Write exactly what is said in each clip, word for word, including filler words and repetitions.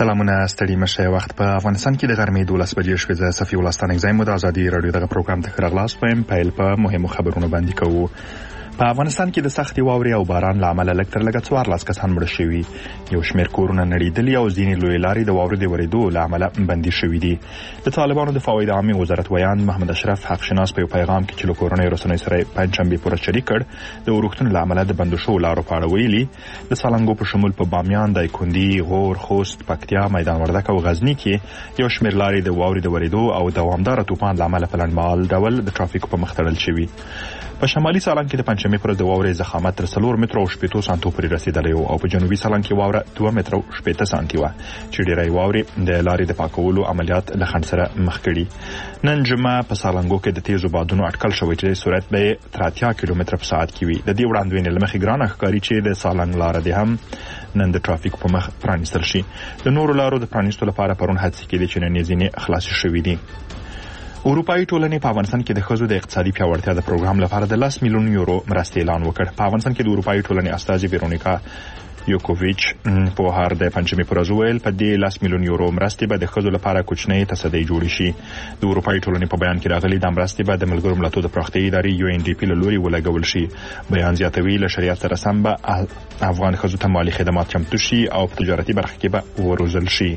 سلامونه ستړي مشه. وخت په افغانستان کې د غرمې دولس بجې شوې. زه صفي الله ستانک زایم د ازادي رادیو دغه پروګرام ته راغلاس پم پیل په مهمو خبرونو باندې کوو. په افغانستان کې د سختي واورې او باران لامل لږ تر لږه څوارلس کسان مړه شوي. یو شمېر کورونه نړېدلي او ځینې لوی لارې د واورې د ورېدو لامل بندي شوي دي. د طالبانو د فواید عامې وزارت ویان محمد اشرف حق شناس په پیغام کې چې له کورنۍ رسنۍ سره پنځشنبه پورې شریک کړ د ورښتونو لامل د بندو شو لارو په اړه ویلي. د سالنګو په شمول په بامیان، دایکندي، غور، خوست، پکتیا، میدان وردګ او غزنی کې یو شمېر لارې د واورې د ورېدو او دوامدار طوفان لامل په لنډمهال ډول د ټرافیک په مخ تړل شوي. په شمالي سالنګ کې د پنځمې پر د واورې ضخامت تر څلور مترو او شپږ سانتو پورې رسیدلی او په جنوبي سالنګ کې واوره دوه مترو او شپږ سانتي و چې ډېری واورې د لارې د پاکولو عملیات له خنډ سره مخ کړي. نن جمعه په سالنګو کې د تیزو بادونو اټکل شوی چې سرعت به تر اتیا کیلومتره په ساعت کې وي. د دې وړاندوینې له مخې ګرانه ښکاري چې د سالنګ لاره دې هم نن د ټرافیک په مخ پرانیستل شي. د نورو لارو د پرانیستلو لپاره پرون هڅې کېدې چې نن یې ځینې خلاصې شوي دي. اروپایي ټولنې په افغانستان کې د ښځو د اقتصادي پیاوړتیا د پروګرام لپاره د لس میلیون یورو مرستې اعلان وکړ. په افغانستان کې د اروپایي ټولنې استازي ویرونیکا یوکوویچ په هر د پنځمې پر ورځ ویل په دې لس میلیون یورو مرستې به د ښځو لپاره کوچنۍ تصدۍ جوړې شي. د اروپایي ټولنې په بیان کې راغلي د مرستې به د ملګرو ملتونو د پراختیایي ادارې یو ان ډي پی له لوري ولګول شي. بیان زیاتوي له شریعت سره سم به افغان ښځو ته مالي خدمات چمتو شي او په تجارتي برخه کې به وروزل شي.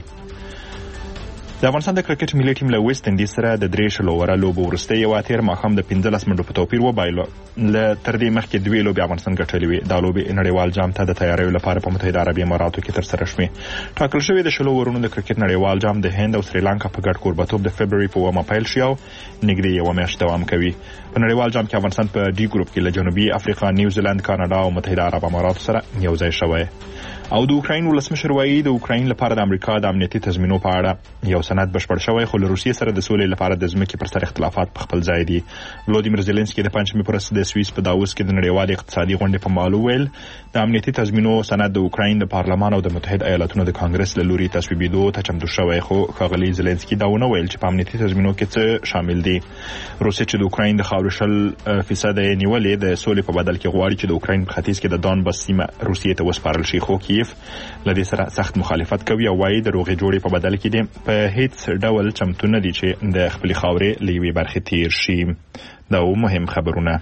د افغانستان د کرکټ ملي ټیم له ویسټ انډیز سره د درې شلو اوره لوبو وروسته یو اتیر ماښام د پنځلس منټو په توپیر وبایلو. له تر دې مخکې دوې لوبې افغانستان ګټلې وې. دا لوبې نړیوال جام ته د تیاریو لپاره په متحده عربي اماراتو کې ترسره شوې. ټاکل شوې د شلو اورونو د کرکټ نړیوال جام د هند او سریلانکا په ګډ کوربتوب د فبروري په اوومه پیل شي او نږدې یوه میاشت دوام کوي. په نړیوال جام کې افغانستان په ډي ګروپ کې له جنوبي افریقا، نیوزیلند، کاناډا او متحده عرب اماراتو سره یو ځای شوی. او د اوکراین ولسمشر وایي د اوکراین لپاره د امریکا د امنیتي تضمینو په اړه یو سند بشپړ شوی، خو له روسیې سره د سولې لپاره د ځمکې پر سر اختلافات په خپل ځای دي. ولودیمیر زيلنسکي د پنځمې پر ورځ د سویس په داووس کې د نړیوال اقتصادي غونډې په مالو ویل د امنیتي تضمینو سند د اوکراین د پارلمان او د متحده ایالاتونو د کانګرس له لوري تصویبېدو ته چمتو شوی، خو ښاغلي زيلنسکي دا ونه ویل چې په امنیتي تضمینو کې څه شامل دي. روسیه چې د اوکراین د خاورې شل فیصد نیولې د سولې په بدل کې غواړي چې د اوکراین په ختیځ کې د دانباس سیمه روسیې ته وسپارل شي، خو کیف له دې سره سخت مخالفت کوي او وايي د روغې جوړې په بدل کې دي په هیڅ ډول چمتو نه دي چې د خپل خاورې له یوې برخې تیر شي. دا و مهم خبرونه.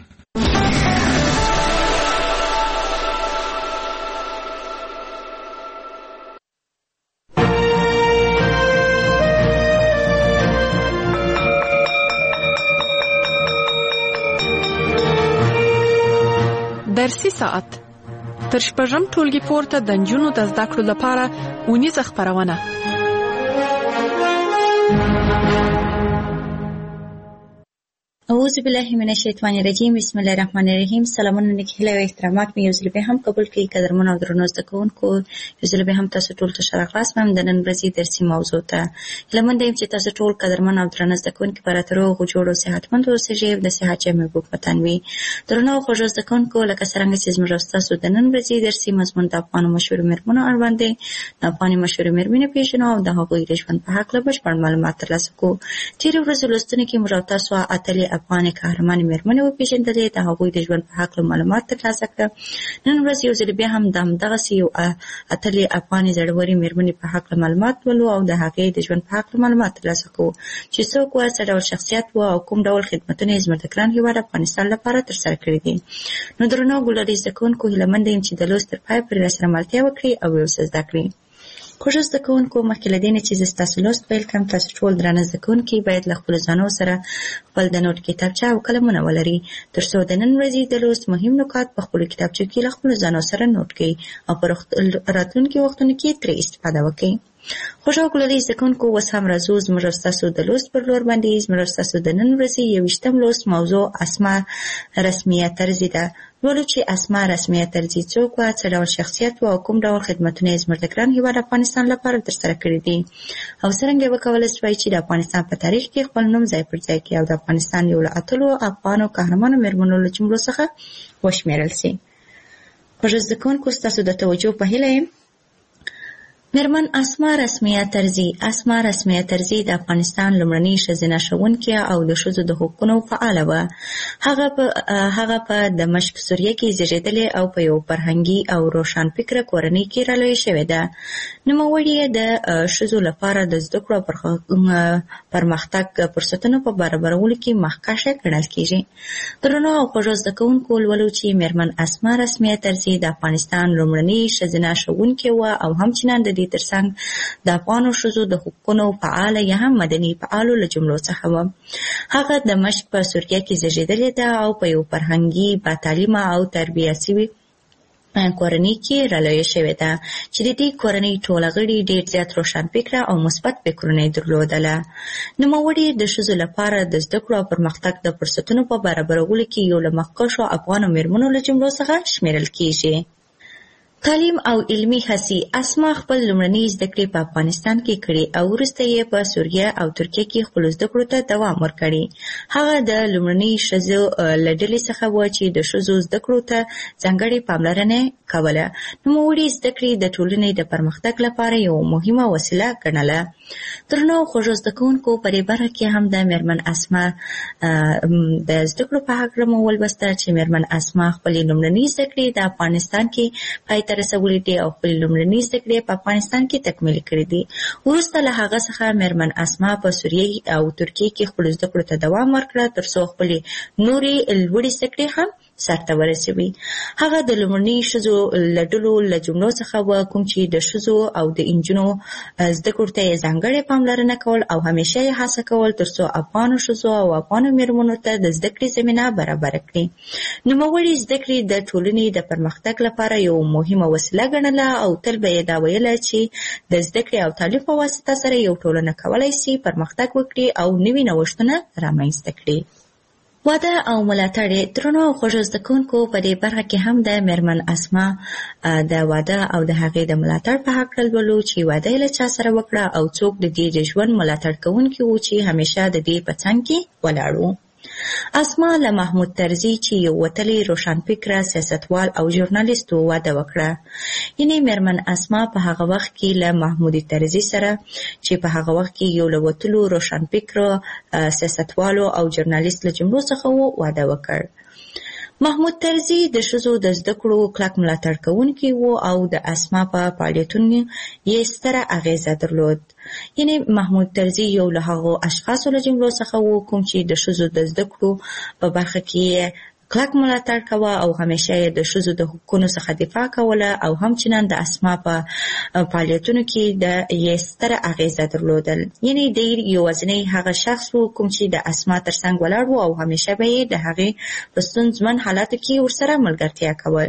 درسي ساعت تر شپږم ټولګي پورته د نجونو د زده کړو لپاره اونیزه خپرونه. اعوذ بالله من الشیطان الرجیم. بسم الله الرحمن الرحیم. سلامونه نیکهیله او احترامات مې یو ځل به هم قبول کړئ. قدرمن او درنو زده کوونکو، یو ځل به هم تاسو ټول ته ښه راغلاست. مم د نن ورځې درسي موضوع ته هیله مند یم چې تاسو ټول قدرمن او درنو زده کوونکي به راته روغ جوړ او صحتمند اوسئ. د صحت جامې محبوب وطن وي. درنو او خوږو زده کوونکو، لکه څرنګه چې زموږ ستاسو د نن ورځې درسي مضمون د افغانو مشهورو میرمنو اړوند دی. د افغاني مشهورو میرمنې پیژنو او د هغوی د ژوند په هکله بشپړ معلومات ترلاسه کوو. تېرې ورځې لوستنې کې موږ او تاسو اتلې افغانې قهرمانې میرمنې وپېژندلې، د هغوی د ژوند په هکله معلومات ترلاسه کړه. نن ورځ یو ځل بیا هم د همدغسې یو اتلې افغانې زړورې میرمنې په هکله معلومات ولو او د هغې د ژوند په هکله معلومات ترلاسه کوو چې څوک وه، څه ډول شخصیت وه او کوم ډول خدمتونه یې زموږ د ګران هېواد افغانستان لپاره ترسره کړي دي. نو درنو ګلالي زده کوونکو، هیله منده یم چې د لوست تر پایه پورې راسره ملتیا وکړئ او یو څه زده کړئ. خوږو زده کوونکو، مخکې له دې نه چې زه ستاسو لوست پیل کړم، تاسو ټول درانه زده کوونکي باید له خپلو ځانو سره خپل د نوټ کتابچه او قلمونه ولري، تر څو د نن ورځې د لوست مهم نکات په خپلو کتابچو کې له خپلو ځانو سره نوټ کړئ او په راتلونکي وختونو کې ترې استفاده وکړئ. خوږو ګلالي زده کوونکو، اوس هم راځو زموږ او ستاسو د لوست پر لور باندې. زموږ او ستاسو د نن ورځې یوویشتم لوست موضوع اسماء رسمیه طرزي ده. لولو چې اسماء رسمیه طرزي څوک وه، څه ډول شخصیت وه او کوم ډول خدمتونه یې زموږ د ګران هېواد افغانستان لپاره ترسره کړي دي او څرنګه یې وکولی شوای چې د افغانستان په تاریخ کې خپل نوم ځای پر ځای کړي او د افغانستان یو له اتلو افغانو قهرمانو میرمنو له جملو څخه وشمېرل سي. خوږو زده کوونکو، ستاسو د توجه په هیله یم. میرمن اسما رسمیه ترزي اسما رسمیه ترزي د افغانستان لومړنۍ ښځینه ښوونکې او د ښځو د حقوقو فعاله وه. هغه په هغه په دمشق سوریه کې زیږېدلې او په یو فرهنګي او روښانفکره کورنۍ کې رالویه شوې ده. نوموړې یې د ښځو لپاره د زده کړو او پرمختګ فرصتونو په برابرولو کې مخکښه ګڼل کېږي. درنو او خوږو زده کوونکو ولولو چې میرمن اسما رسمیه ترزي د افغانستان لومړنۍ ښځینه ښوونکې وه او همچنان د ترڅنګ د افغانو ښځو د حقوقو فعاله یا هم مدني فعالو له جملو څخه وه. هغه د دمشق په سوریه کې زیږېدلې ده او په یو فرهنګي با تعلیمه او تربیه شوي کورنۍ کې رالویه شوې ده چې د دې کورنۍ ټول غړي ډېر زیات روښانفکره او مثبت فکرونه یې درلودله. نوموړې د ښځو لپاره د زده کړو او پرمختګ د فرصتونو په برابرولو کې یو له مخکښو افغانو میرمنو له جملو څخه شمیرل کېږي. تعلیم او علمي هڅې. اسما خپل لومړنۍ زده کړې په افغانستان کې کړې او وروسته یې په سوریه او ترکیه کې خپلو زده کړو ته دوام ورکړی. هغه د لومړنۍ ښځو له ډلې څخه وه چې د ښځو زده کړو ته ځانګړې پاملرنه کوله. نوموړې زده کړې د ټولنې د پرمختګ لپاره یو مهمه وسیله ګڼله. درنو خوږو زده کوونکو په دې برخه کې هم د میرمن اسما د زده کړو په هکله مو ولوسته چې میرمن اسما خپلې لومړنۍ زده کړې د افغانستان کې پای ته رسولې دي او خپلې لومړنۍ زده کړې په افغانستان کې تکمیل کړې دي. وروسته له هغه څخه میرمن اسما په سوریه او ترکیه کې خپلو زده کړو ته دوام ورکړه تر څو خپلې نورې لوړې زده کړې هم سرته ورسوي. هغه د لومړنۍ ښځو له ډلو له جملو څخه وه کوم چې د ښځو او د نجونو زده کړو ته یې ځانګړې پاملرنه کول او همیشه یې هڅه کول تر څو افغانو ښځو او افغانو میرمنو ته د زده کړې زمینه برابره کړي. نوموړې زده کړې د ټولنې د پرمختګ لپاره یو مهمه وسیله ګڼله او تل به یې دا ویله چې د زده کړې او تعلیم په واسطه سره یو ټولنه کولی شي پرمختګ وکړي او نوي نوښتونه رامنځته کړي. واده او ملاتړ. درنو او خوږو زده کوونکو په دې برخه کې هم د میرمن اسما د واده او د هغې د ملاتړ په هکله لولو چې واده یې له چا سره وکړه او څوک د دې د ژوند ملاتړ کوونکي وو چې همیشه د دې په څنګ کې ولاړ وو. اسما له محمود ترزي چې یو وتلی روښانفکره سیاستوال او ژورنالیست و واده وکړه. یعنې میرمن اسما په هغه وخت کې له محمود ترزي سره چې په هغه وخت کې یو له وتلو روښانفکره سیاستوالو او ژورنالیست له جملو څخه و واده وکړ. محمود ترزي د ښځو د زده کړو کلک ملاتړ کوونکی و او د اسما په فعالیتونو یې ستره اغیزه درلود. یعنې محمود ترزي یو له هغو اشخاصو له جملو څخه و کوم چې د ښځو د زده کړو په برخه کې کلک ملاتړ کوه او همیشه یې د ښځو د حقوقو څخه دفاع کوله او همچنان د اسما په فعالیتونو کې د یې ستره اغیزه درلودل. یعنې دی یوازینی هغه شخص و کوم چې د اسما تر څنګ ولاړ و او همیشه به یې د هغې په ستونزمن حالاتو کې ورسره ملګرتیا کول.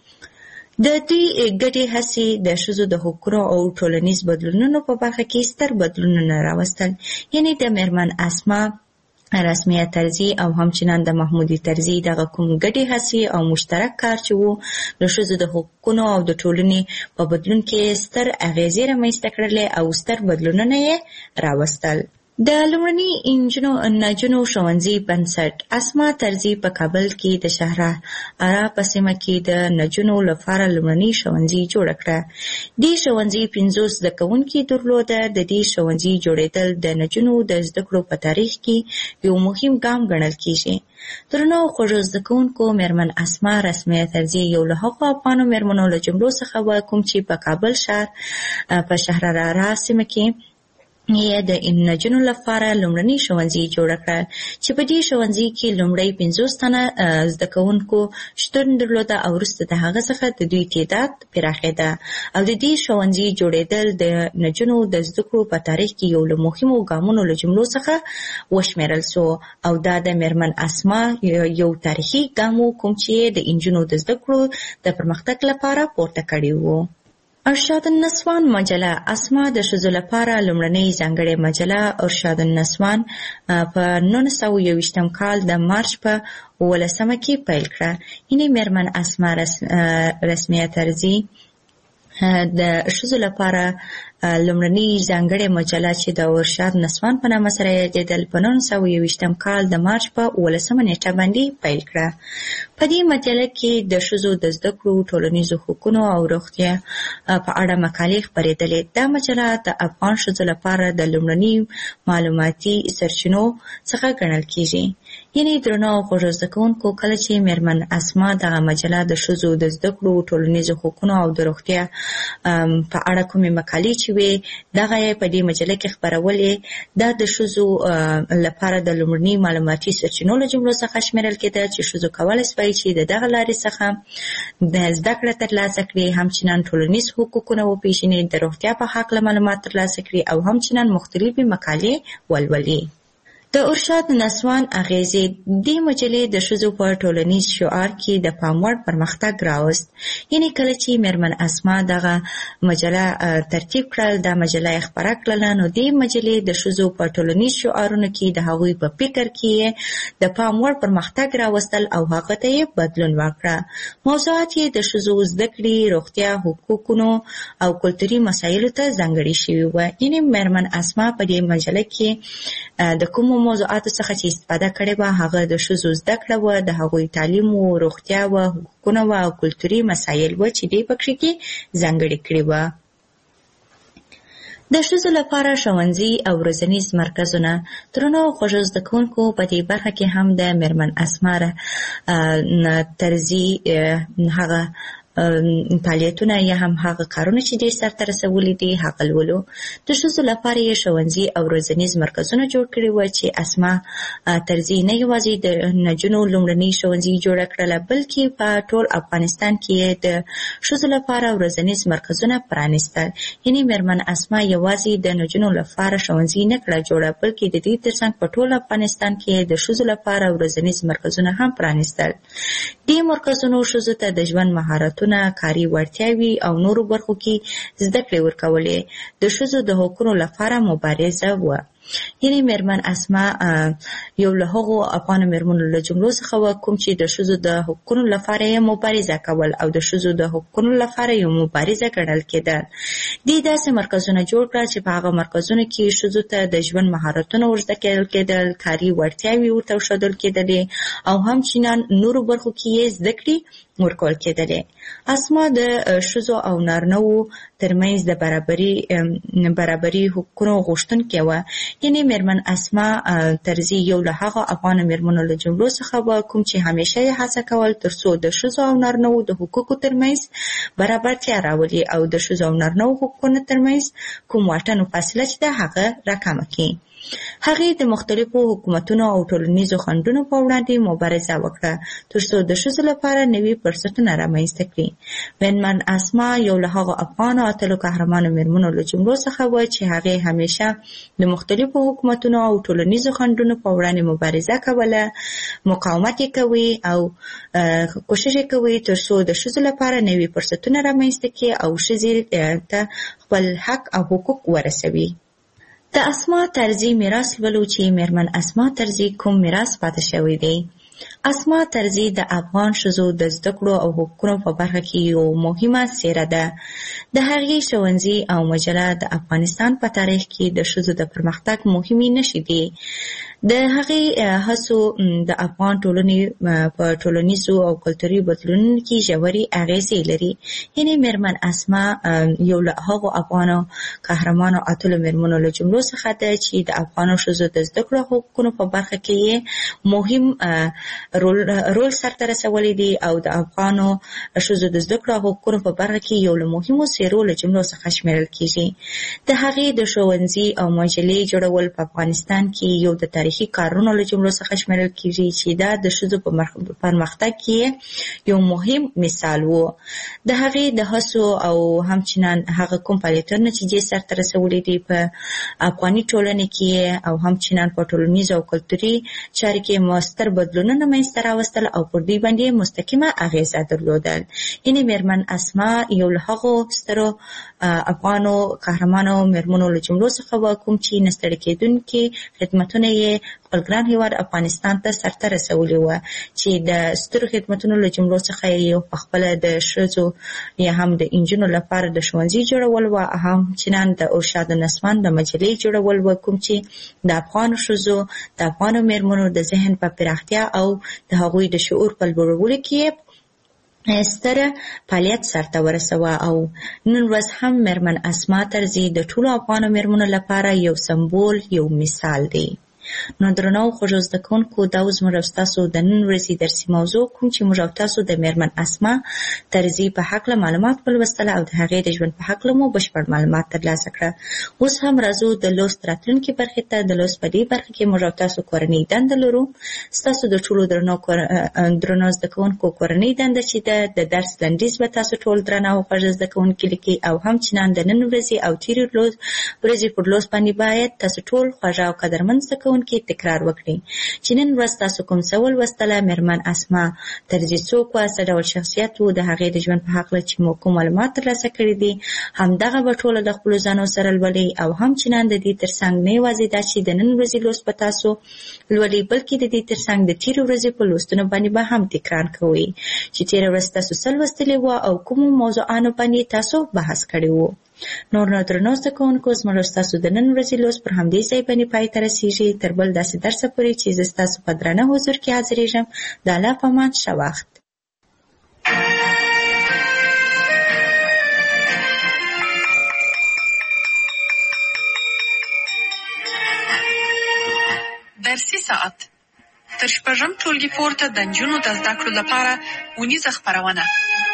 د دې ګډې هڅې د ښځو د حقوقو او ټولنیز بدلونونو په برخه کې ستر بدلونونه راوستل. یعنې د میرمن اسما رسمیه ترزي او همچنان د محمودي ترزي دغه کوم ګډې هڅې او مشترک کار چې وو د ښځو د حقوقو او د ټولنې په بدلون کې ستر اغیزې رامنځته کړلې او ستر بدلونونه یې راوستل. د لومړني انجونو نجونو ښوونځي بنسټ. اسما ترزي په کابل کې د شهرارا په سیمه کې د نجونو لپاره لومړني ښوونځي جوړ کړه. دې ښوونځي پنځوس زده کوونکي درلوده. د دې ښوونځي جوړېدل د نجونو د زده کړو په تاریخ کې یو مهم ګام ګڼل کېږي. درنو خوږو زده کوونکو میرمن اسما رسمیه ترزي یو له هغو افغانو میرمنو له جملو څخه وه کوم چې په کابل ښار په شهرارا سیمه کې یې د نجونو لپاره لومړني ښوونځي جوړ کړل چې په دې ښوونځي کې لومړی پنځوس تنه زده کوونکو شتون درلوده او وروسته د هغه څخه د دوی تعداد پراخېده او د دې ښوونځي جوړېدل د نجونو د زده کړو په تاریخ کې یو له مهمو ګامونو له جملو څخه وشمېرل سو او دا د میرمن اسما یو تاریخي ګام و کوم چې د نجونو د زده کړو د پرمختګ لپاره پورته کړی و. ارشاد النسوان مجله. اسما د ښځو لپاره لومړنۍ ځانګړې مجله ارشاد النسوان په نولس سوه یوویشتم کال د مارچ په اوولسمه کې پیل کړه. یعنې میرمن اسما رسمیه ترزي د ښځو لپاره لومړنۍ ځانګړې مجله چې د ارشاد نسوان په نامه سره یادېدل په نولس سوه یوویشتم کال د مارچ په اوولسمه نیټه باندې پیل کړه. په دې مجله کې د ښځو د زده کړو، ټولنیزو حقوقو او روغتیا په اړه مقالې خپرېدلې. دا مجله د افغان ښځو لپاره د لومړني معلوماتي سرچینو څخه ګڼل کېږي. یعنې درنو خوږو زده کوونکو، کله چې میرمن اسما دغه مجله د ښځو د زده کړو، ټولنیزو حقوقو او د روغتیا په اړه کومې مقالې چې وې دغه یې په دې مجله کې خپرولې، دا د ښځو لپاره د لومړني معلوماتي سرچینو له جملو څخه شمیرل کېده چې ښځو کولی شوای چې د دغه لارې څخه د زده کړه ترلاسه کړي، همچنان ټولنیز حقوقونه وپېژني، د روغتیا په هکله معلومات ترلاسه کړي او همچنان مختلفې مقالې ولولي. د ارشاد نسوان اغیزې دې مجلې د ښځو په ټولنیز شعار کې د پام وړ پرمختګ راوست. یعنې کله چې میرمن اسما دغه مجله ترتیب کړل، دا مجله یې خپره کړله، نو دې مجلې د ښځو په ټولنیز شعارونو کې د هغوی په فکر کې د پام وړ پرمختګ راوستل او هغه ته یې بدلون ورکړه. موضوعات یې د ښځو زده کړې، روغتیا، حقوقو او کلتوري مسایلو ته ځانګړي شوي وو. یعنې میرمن اسما په دې مجله کې د کومو موضوعاتو څخه چې استفاده کړې وه هغه د ښځو زده کړه وه، د هغوی تعلیم و، روغتیا وه، حقوقونه وه او کلتوري مسایل وه چې دې پکې کې ځانګړي کړي وه. د ښځو لپاره ښوونځي او روزنیز مرکزونه. درنو خوږو زده کوونکو، په دې برخه کې هم د میرمن اسما طرزي هغه فعالیتونه یا هم هغه کارونه چې دې سرته رسولي دي هغه لولو. د ښځو لپاره یې ښوونځي او روزنیز مرکزونه جوړ کړي وو چې اسما طرزي نه یوازې د نجونو لومړنۍ ښوونځي جوړه کړله، بلکې په ټول افغانستان کې د ښځو لپاره روزنیز مرکزونه پرانیستل. یعنې میرمن اسما یوازې د نجونو لپاره ښوونځي نه کړه جوړه، بلکې د دې ترڅنګ په ټول افغانستان کې د ښځو لپاره روزنیز مرکزونه هم پرانیستل. دې مرکزونو ښځو ته د ژوند مهارتونه، کاري وړتیاوې او نورو برخو کې زده کړې ورکولې. د ښځو د حقوقو لپاره مبارزه وه. یعنې میرمن اسما یو له هغو افغانو میرمنو له جملو څخه وه کوم چې د ښځو د حقوقو لپاره یې مبارزه کول او د ښځو د حقوقو لپاره یو مبارزه ګڼل کېده. دې داسې مرکزونه جوړ کړه چې په هغه مرکزونو کې ښځو ته د ژوند مهارتونه ورزده کېدل، کاري وړتیاوې ورته وښودل کېدلې او همچنان نورو برخو کې یې زده کړې ورکول کېدلې. اسما د ښځو او نارینه‌وو ترمنځ د برابري برابري حقوقو غوښتونکې وه. یعنې میرمن اسما طرزي یو له هغو افغانو میرمنو له جملو څخه وه کوم چې همیشه یې هڅه کول ترڅو د ښځو او نارینه‌وو د حقوقو ترمنځ برابرتیا راولي او د ښځو او نارینه‌وو حقوقو ترمنځ کوم واټن فاصله چې ده هغه راکمه کړي. هغې د مختلفو حکومتونو او ټولنیزو خنډونو په وړاندې مبارزه وکړه ترڅو د ښځو لپاره نوي فرصتونه رامنځته کړي. میرمن اسما یو له هغو افغانو اتلو قهرمانو میرمنو له جملو څخه وه چې هغې همیشه د مختلفو حکومتونو او ټولنیزو خنډونو په وړاندې مبارزه کوله، مقاومت یې کوي او کوشش یې کوي ترڅو د ښځو لپاره نوي فرصتونه رامنځته کړي او ښځې ته خپل حق او حقوق ورسوي. د اسما طرزي میراث لولو چې میرمن اسما طرزي کوم میراث پاتې شوی دی. اسما طرزي د افغان ښځو د زده کړو او حقوقو په برخه کې یو مهمه څیره ده. د هغې ښوونځي او مجله د افغانستان په تاریخ کې د ښځو د پرمختګ مهمې نښې دي. د هغې هڅو د افغان ټولنې په ټولنیزو او کلتوري بدلونونو کې ژورې اغیزې لري. یعنې میرمن اسما یو له هغو افغانو قهرمانو اتلو میرمنو له جملو څخه ده چې د افغانو ښځو د زده کړو حقوقو په برخه کې یې مهم رول رول سرته رسولی دی او د افغانو ښځو د زده کړو حقوقو په برخه کې یو له مهمو څیرو له جملو څخه شمیرل کېږي. د هغې د ښوونځي او مجلې جوړول په افغانستان کې یو د تاریخي کارونو له جملو څخه شمیرل کېږي چې دا د ښځو په پرمختګ کې یو مهم مثال و. د هغې د هڅو او همچنان هغه کوم فعالیتونه چې دې سرته رسولي دي په افغاني ټولنه کې او همچنان په ټولنیزو او کلتوري چارو کې مؤثر بدلونونه منځته راوستل او پر دوی باندې مستقیمه اغیزه درلودل. یعنې میرمن اسما یو له هغو سترو افغانو قهرمانو میرمنو له جملو څخه وه کوم چې نه ستړي کېدونکي خدمتونه یې خپل ګران هیواد افغانستان ته سرته رسولې وه چې د سترو خدمتونو له جملو څخه یو پخپله د ښځو یا هم د انجونو لپاره د ښوونځي جوړول وه، هم چنان د ارشاد نسوان د مجلې جوړول وه، کوم چې د افغانو ښځو د افغانو میرمنو د ذهن په پراختیا او د هغوی د شعور په لوړولو کې ستره فعالیت سرته ورسوه. او نن ورځ هم میرمن اسما طرزي د ټولو افغانو میرمنو لپاره یو سمبول، یو مثال دی. نو درنو خوږو زده کوونکو، دا اوس موږ او ستاسو د نن ورځې درسي موضوع کوم چې موږ او تاسو د میرمن اسما طرزي په هکله معلومات ولوستل او د هغې د ژوند په هکله مو بشپړ معلومات ترلاسه کړه. اوس هم راځو د لوست راتلونکي برخې ته. د لوست په دې برخه کې موږ او تاسو کورنۍ دنده لرو. ستاسو د ټولو درنو درنو زده کوونکو کورنۍ دنده چې ده د درس لنډیز به تاسو ټول درنه او خوږ زده کوونکي لیکي او هم چنان د نن ورځې او تېرې ورځې پر لوست باندې باید تاسو ټول خوږ او قدرمن زده کوونکي تکرار وکړي چې نن ورځ تاسو کوم څه ولوستله. میرمن اسما طرزي څوک وه، څه ډول شخصیت و، د هغې د ژوند په هکله چې مو کوم معلومات ترلاسه کړي دي همدغه به ټوله د خپلو ځانو سره لولئ او هم چنان د دې ترڅنګ نه یوازې دا چې د نن ورځې لوست به تاسو لولئ بلکې د دې ترڅنګ د تېرې ورځې په لوستونو باندې به هم تکرار کوئ چې تېره ورځ تاسو څه لوستلي وه او کومو موضوعانو باندې تاسو بحث کړی و. نور نو درنو زده کوونکو، زموږ ستاسو د نن ورځې لوست پر همدې ځای باندې پای ته رسېږي. تر بل داسې درسه پورې چې زه ستاسو په درانه حضور کې حاضرېږم، د الله په امان، ښه وخت. درسي ساعت تر شپږم ټولګي پورته د نجونو د زده کړو لپاره اونیزه خپرونه.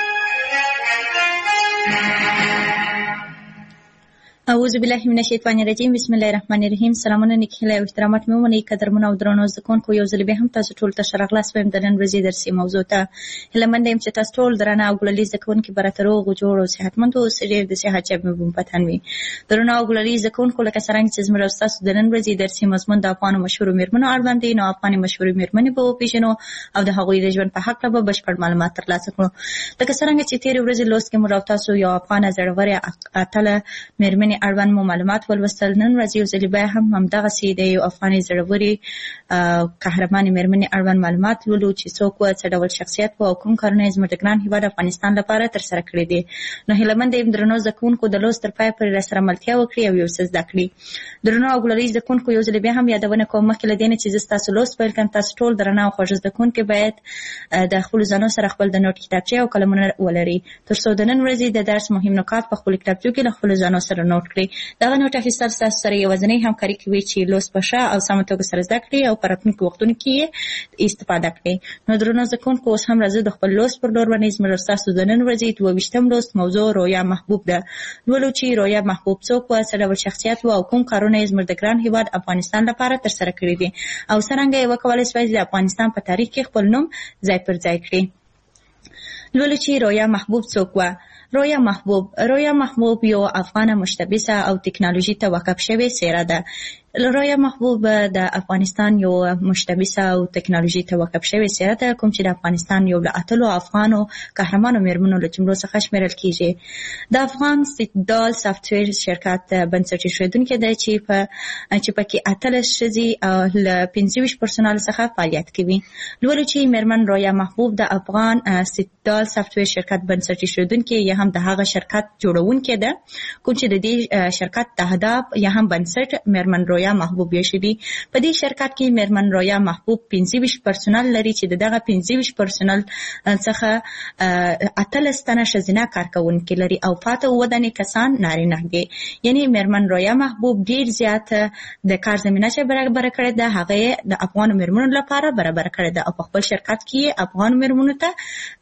اعوذ بالله من الشیطان الرجیم، بسم الله الرحمن الرحیم. سلامونه، نیک هیله او احترامات مې ومنئ قدرمنو او درنو زده کوونکو. یو ځل بیا هم تاسو ټول ته ښه راغلاست وایم د نن ورځې درسي موضوع ته. هیله منده یم چې تاسو ټول درانه او ګلالي زده کوونکي به راته روغ جوړ او صحتمند اوسئ. ډېر د صحت جیب مې بوم پتن وي. درنو او ګلالي زده کوونکو، لکه څرنګه چې زموږ او ستاسو د نن ورځې درسي مضمون د افغانو مشهورو میرمنو اړوند دی، نو افغاني مشهورې میرمنې به وپېژنو او د هغوی د ژوند په هکله به بشپړ معلومات ترلاسه کړو. لکه څرنګه چې تېرې ورځې لوست کې موږ او تاسو یو افغانه زړورې اتله میرمنې اړوند مو معلومات ولوستل. نن ورځ یو ځل بیا هم همدغسې د یو افغاني زړورې قهرمانې میرمنې اړوند معلومات لولو چې څوک وه، څه ډول شخصیت وه او کوم کارونه یې زموږ د ګران هېواد افغانستان لپاره ترسره کړي دي. نو هیله منده یم درنو زده کوونکو د لوست تر پایه پورې راسره ملتیا وکړي او یو څه زده کړي. درنو او ګلالي زده کوونکو، یو ځل بیا هم یادونه کوم مخکې له دې نه چې زه ستاسو لوست پیل کړم، تاسو ټول درنه او خوږ زده کوونکي باید د خپلو ځانو سره خپل د نوټ کتابچې او قلمونه ولري تر څو د نن ورځې د درس مهم نکات په خپلو کتابچو کې له خپلو ځانو سره نوټ کړئ. دغه نوټ اخیستل ستاسو سره یوازینۍ همکاري کوي چې لوست په ښه او سمه توګه سره زده کړئ او په راتلونکو وختونو کې یې استفاده کړئ. نو درنو زده کوونکو، اوس هم راځو د خپل لوست پر لور باندې. زموږ ستاسو د نن ورځې دوه ویشتم لوست موضوع رویا محبوب ده. لولو چې رویا محبوب څوک وه، څه ډول شخصیت وه او کوم کارونه یې زموږ د ګران هېواد افغانستان لپاره ترسره کړي دي او څرنګه یې وکولی شوای د افغانستان په تاریخ کې خپل نوم ځای پر ځای کړي. لولو چې رویا محبوب څوک وه. رویا محبوب رویا محبوب یو افغانه مشتبسه او تکنالوژي ته وقف شوې څیره ده. رویا محبوب د افغانستان یو مشتبسه او تکنالوژي ته وقف شوې څیره ده، کوم چې د افغانستان یو له اتلو افغانو قهرمانو میرمنو له جملو څخه شمیرل کیږي. د افغان سیدال سافټویر شرکت بنسټ ایښودونکی دی چې په چې پکې اتلس ښځې له پنځه ویشت پرسونل څخه فعالیت کوي. لولو چې میرمن رویا محبوب د افغان سیدال سافټویر شرکت بنسټ ایښودونکی یا هم د هغه شرکت جوړونکی ده، کوم چې د دې شرکت د اهداف یا هم بنسټ میرمن رویا محبوب یې شوي. په دې شرکت کې میرمن رویا محبوب پنځه ویشت پرسونل لري چې د دغه پنځه ویشت پرسونل څخه اتلس تنه ښځینه کارکوونکي لري او پاته اووه تنې کسان نارینه دي. یعنې میرمن رویا محبوب ډېر زیات د کار زمینه چې برابره کړې ده هغه یې د افغانو میرمنو لپاره برابره کړې ده او په خپل شرکت کې یې افغانو میرمنو ته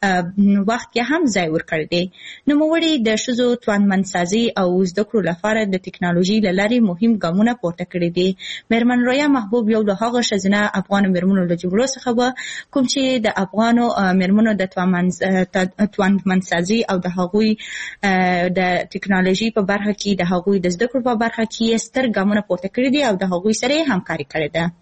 وخت کې هم ځای ورکړی دی. نوموړي د ښځو توانمندسازي او زده کړو لپاره د ټکنالوژي له لارې مهم ګامونه پورته کړي دي. میرمن رویا محبوب یو له هغو ښځینه افغانو میرمنو له جملو څخه وه کوم چې د افغانو میرمنو د توانمندسازي او د هغوی د ټکنالوژي په برخه کې د هغوی د زده کړو په برخه کې ستر ګامونه پورته کړي دي او د هغوی سره یې همکاري کړې ده.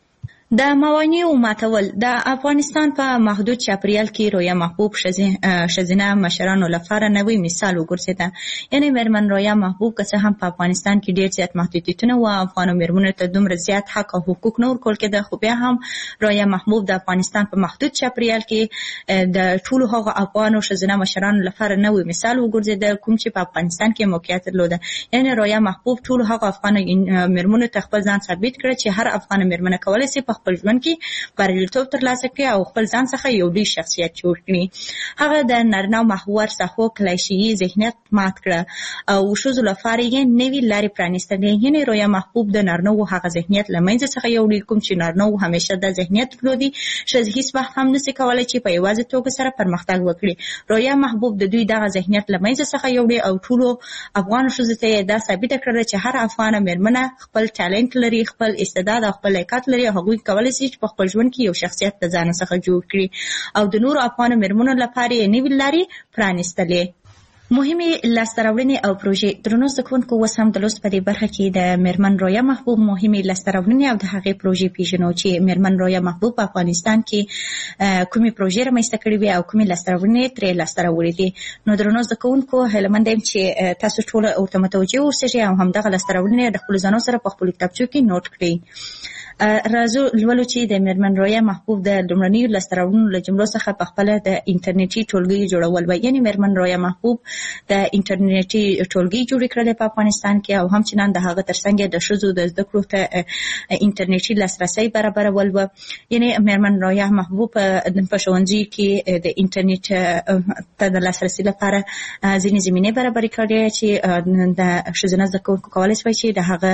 د موانعو ماتول د افغانستان په محدود چاپریال کې رویا محبوب ښځینه مشرانو لپاره نوی مثال وګرځېده. یعنې میرمن رویا محبوب که څه هم په افغانستان کې ډېر زیات محدودیتونه و، افغانو میرمنو ته دومره زیات حق او حقوق نه ورکول کېده، خو بیا هم رویا محبوب د افغانستان په محدود چاپریال کې د ټولو هغو افغانو ښځینه مشرانو لپاره نوی مثال وګرځېده کوم چې په افغانستان کې موقعیت درلوده. یعنې رویا محبوب ټولو هغو افغانو میرمنو ته خپل ځان ثابت کړه چې هر افغانه میرمنه کولی شي په خپل ژوند کې بریالیتوب ترلاسه کړي او خپل ځان څخه یو لوی شخصیت جوړ کړي. هغه د نارینه محور ساحو کلیشه‌ایي ذهنیت مات کړه او ښځو لپاره یې نوې لارې پرانیستلې. یعنې رویا محبوب د نارینه‌وو هغه ذهنیت له منځه څخه یوړی کوم چې نارینه‌وو همیشه دا ذهنیت درلودي ښځې هیڅ وخت هم نشي کولی چې په یوازې توګه سره پرمختګ وکړي. رویا محبوب د دوی دغه ذهنیت له منځه څخه یوړی او ټولو افغان ښځو ته یې دا ثابته کړله چې هر افغانه میرمنه خپل ټالنټ لري، خپل استعداد او خپل لیاقت لري او هغوی کولی شي چې په خپل ژوند کې یو شخصیت د ځان څخه جوړ کړي او د نورو افغانو میرمنو لپاره یې نوې لارې پرانیستلې. مهمې لاسته راوړنې او پروژې. درنو زده کوونکو، اوس هم د لوست په دې برخه کې د میرمن رویا محبوب مهمې لاسته راوړنې او د هغې پروژې پیژنو چې میرمن رویا محبوب په افغانستان کې کومې پروژې رامنځته کړې وې او کومې لاسته راوړنې ترې لاسته راوړې دي. نو درنو زده کوونکو، هیله یم چې تاسو ټول ورته متوجه اوسئ او همدغه لاسته راوړنې د خپلو ځانو سره په خپلو کتابچو کې نوټ کړئ. راځو لولو چې د میرمن رویا محبوب د لومړنیو لاسته راوړنو له جملو څخه په خپله د انټرنیټي ټولګیو جوړول وه. یعنې میرمن رویا محبوب د انټرنیټي ټولګي جوړې کړلې په افغانستان کې او همچنان د هغه ترڅنګ د ښځو د زده کړو ته انټرنیټي لاسرسی برابرول وه. یعنې میرمن رویا محبوب په ښوونځیو کې د انټرنیټ ته د لاسرسي لپاره ځینې زمینې برابرې کړې چې د ښځینه زده کوونکو کولی شوی چې د هغه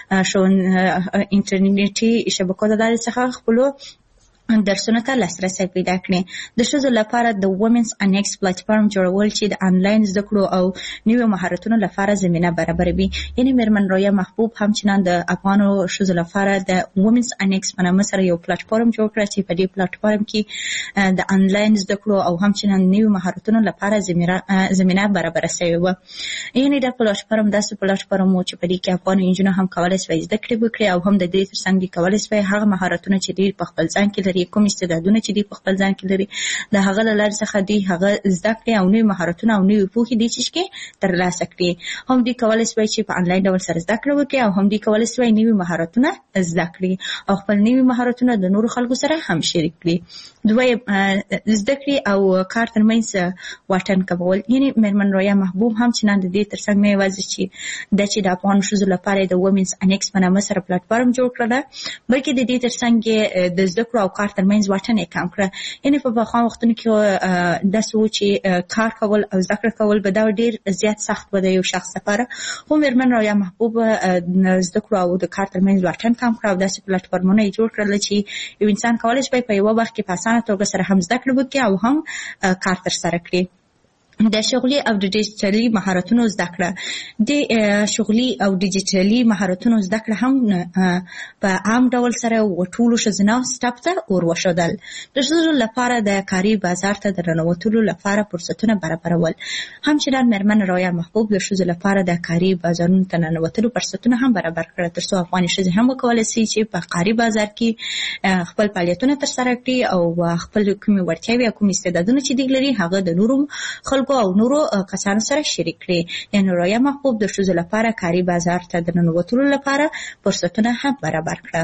انټرنیټي شبکو د لارې څخه خپلو درسونو ته لاسرسی پیدا کړي. د ښځو لپاره د وومنز انیکس پلیټفارم جوړول چې د آنلاین زده کړو او نویو مهارتونو لپاره زمینه برابروي. یعنې میرمن رویا محبوب همچنان د افغانو ښځو لپاره د وومنز انیکس په نامه سره یو پلیټفارم جوړ کړ چې په دې پلیټفارم کې د آنلاین زده کړو او همچنان نویو مهارتونو لپاره زمینه برابره شوې وه. یعنې دا پلیټفارم داسې پلیټفارم و چې په دې کې افغانو نجونو هم کولی شوی زده کړې وکړي او هم د دې ترڅنګ دوی کولی شوی هغه مهارتونه چې دوی په خپل ځان کې لري، کوم استعدادونه چې دوی په خپل ځان کې لري، د هغه له لارې څخه دوی هغه زده کړي او نوي مهارتونه او نوي پوهې دې چې ترلاسه کړي. هم دوی کولی شوی چې په آنلاین ډول سره زده کړه وکړي او هم دوی کولی شوی نوي مهارتونه زده کړي او خپل نوي مهارتونه د نورو خلکو سره هم شریک کړي. دویم، زده کړې او کار ترمنځ واټن کمول. یعنې میرمن رویا محبوب همچنان د دې ترڅنګ نه یوازې چې دا چې د افغان ښځو لپاره د وومنز انیکس په نامه سره پلیټفارم جوړ کړله، بلکې د دې ترڅنګ د زده کړو او کار ترمنځ واټن یې کم کړه. یعنې په پخوا وختونو کې داسې و چې کار کول او زده کړه کول به دا ډېر زیات سخت و د یو شخص لپاره، خو میرمن رویا محبوب زده کړو او د کار ترمنځ واټن کم کړه او داسې پلیټفارمونه یې جوړ کړل چې یو انسان کولی شي په یوه وخت کې په اسانه توګه سره هم زده کړه وکړي او هم کار ترسره کړي. د شغلي او د ډیجیټلي مهارتونو زده کړه. د شغلي او ډیجیټلي مهارتونو زده کړه هم په عام ډول سره ټولو ښځینه سټاپ ته ور وښودل. د ښځو لپاره د کاري بازار ته د ننوتلو لپاره فرصتونه برابرول. همچنان میرمن رویا محبوب د ښځو لپاره د کاري بازارونو ته ننوتلو فرصتونه هم برابر کړل تر څو افغاني ښځې هم وکولی شي چې په کاري بازار کې خپل فعالیتونه ترسره کړي او خپل کومې وړتیاوې او کوم استعدادونه چې دوی لري هغه د نورو خلکو او نورو کسانو سره شریک کړي. یعنې رویا محبوب د ښځو لپاره کاري بازار ته د ننوتلو لپاره فرصتونه هم برابر کړه.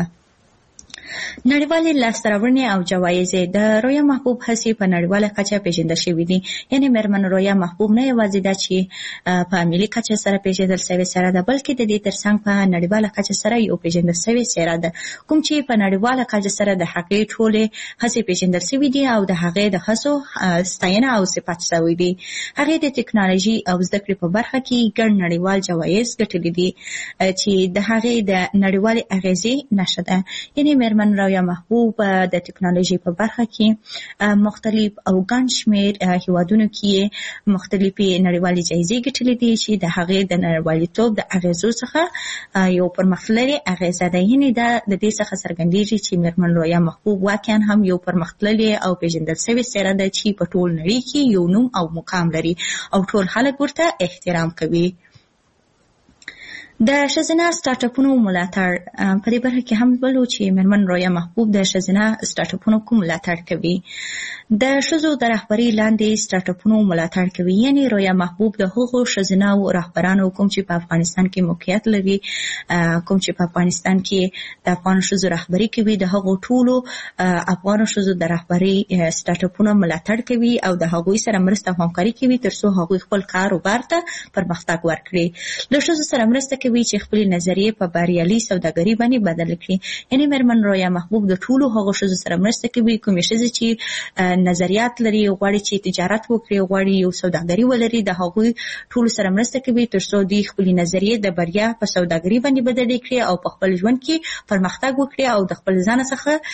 نړیوالې لاسته راوړنې او جوایز. د رویا محبوب هڅې په نړیواله کچه پیژندل شوې دي. یعنې میرمن رویا محبوب نه یوازې دا چې په ملي کچه سره پیژندل شوې څېره ده، بلکې د دې ترڅنګ په نړیواله کچه سره یو پیژندل شوې څېره ده، کوم چې په نړیواله کچه سره د هغې ټولې هڅې پیژندل شوې دي او د هغې د هڅو ستاینه او صفت شوی دي. هغې د ټکنالوژي او زده کړې په برخه کې ګڼ نړیوال جوایز ګټلي دي چې د هغې د نړیوالې اغېزې نښه ده. یعنې میرمن رویا محبوب د ټکنالوژي په برخه کې مختلف او ګڼ شمېر هیوادونو کې مختلفې نړیوالې جایزې ګټلې دي چې د هغې د نړیوالتوب د اغېزو څخه یو پرمختللې اغېزه ده. یعنې دا د دې څخه څرګندېږي چې میرمن رویا محبوب واقعا هم یو پرمختللې او پیژندل شوې څېره ده چې په ټول نړۍ کې یو نوم او مقام لري او ټول خلک ورته احترام کوي. د ښځینه سټارټ اپونو ملاتړ په دې برخه کې هم ولو چې مېرمن رویا محبوب د ښځینه سټارټ اپونو کوم ملاتړ کوي. د ښځو د رهبرۍ لاندې سټارټ اپونو ملاتړ کوي. یعنی رویا محبوب د هغو ښځینه رهبرانو کوم چې په افغانستان کې موقعیت لري، کوم چې په افغانستان کې د افغان ښځو رهبري کوي، د هغو ټولو افغان ښځو د رهبرۍ سټارټ اپونو ملاتړ کوي او د هغوی سره مرسته او همکاري کوي ترڅو هغوی خپل کاروبار ته پرمختګ ورکړي. له ښځو سره مرسته کوي چې خپل نظریې په بریالي سوداګري باندې بدل کړي. یعنی مېرمن رویا محبوب د ټولو هغو ښځو سره مرسته کوي کومې ښځې چې نظریات لري، غواړي چې تجارت وکړي، غواړي یو سوداګري ولري، د هغوی ټولو سره مرسته کوي ترڅو دوی خپل نظریې د بریا په سوداګري باندې بدل کړي او په خپل ژوند کې پرمختګ وکړي او د خپل ځان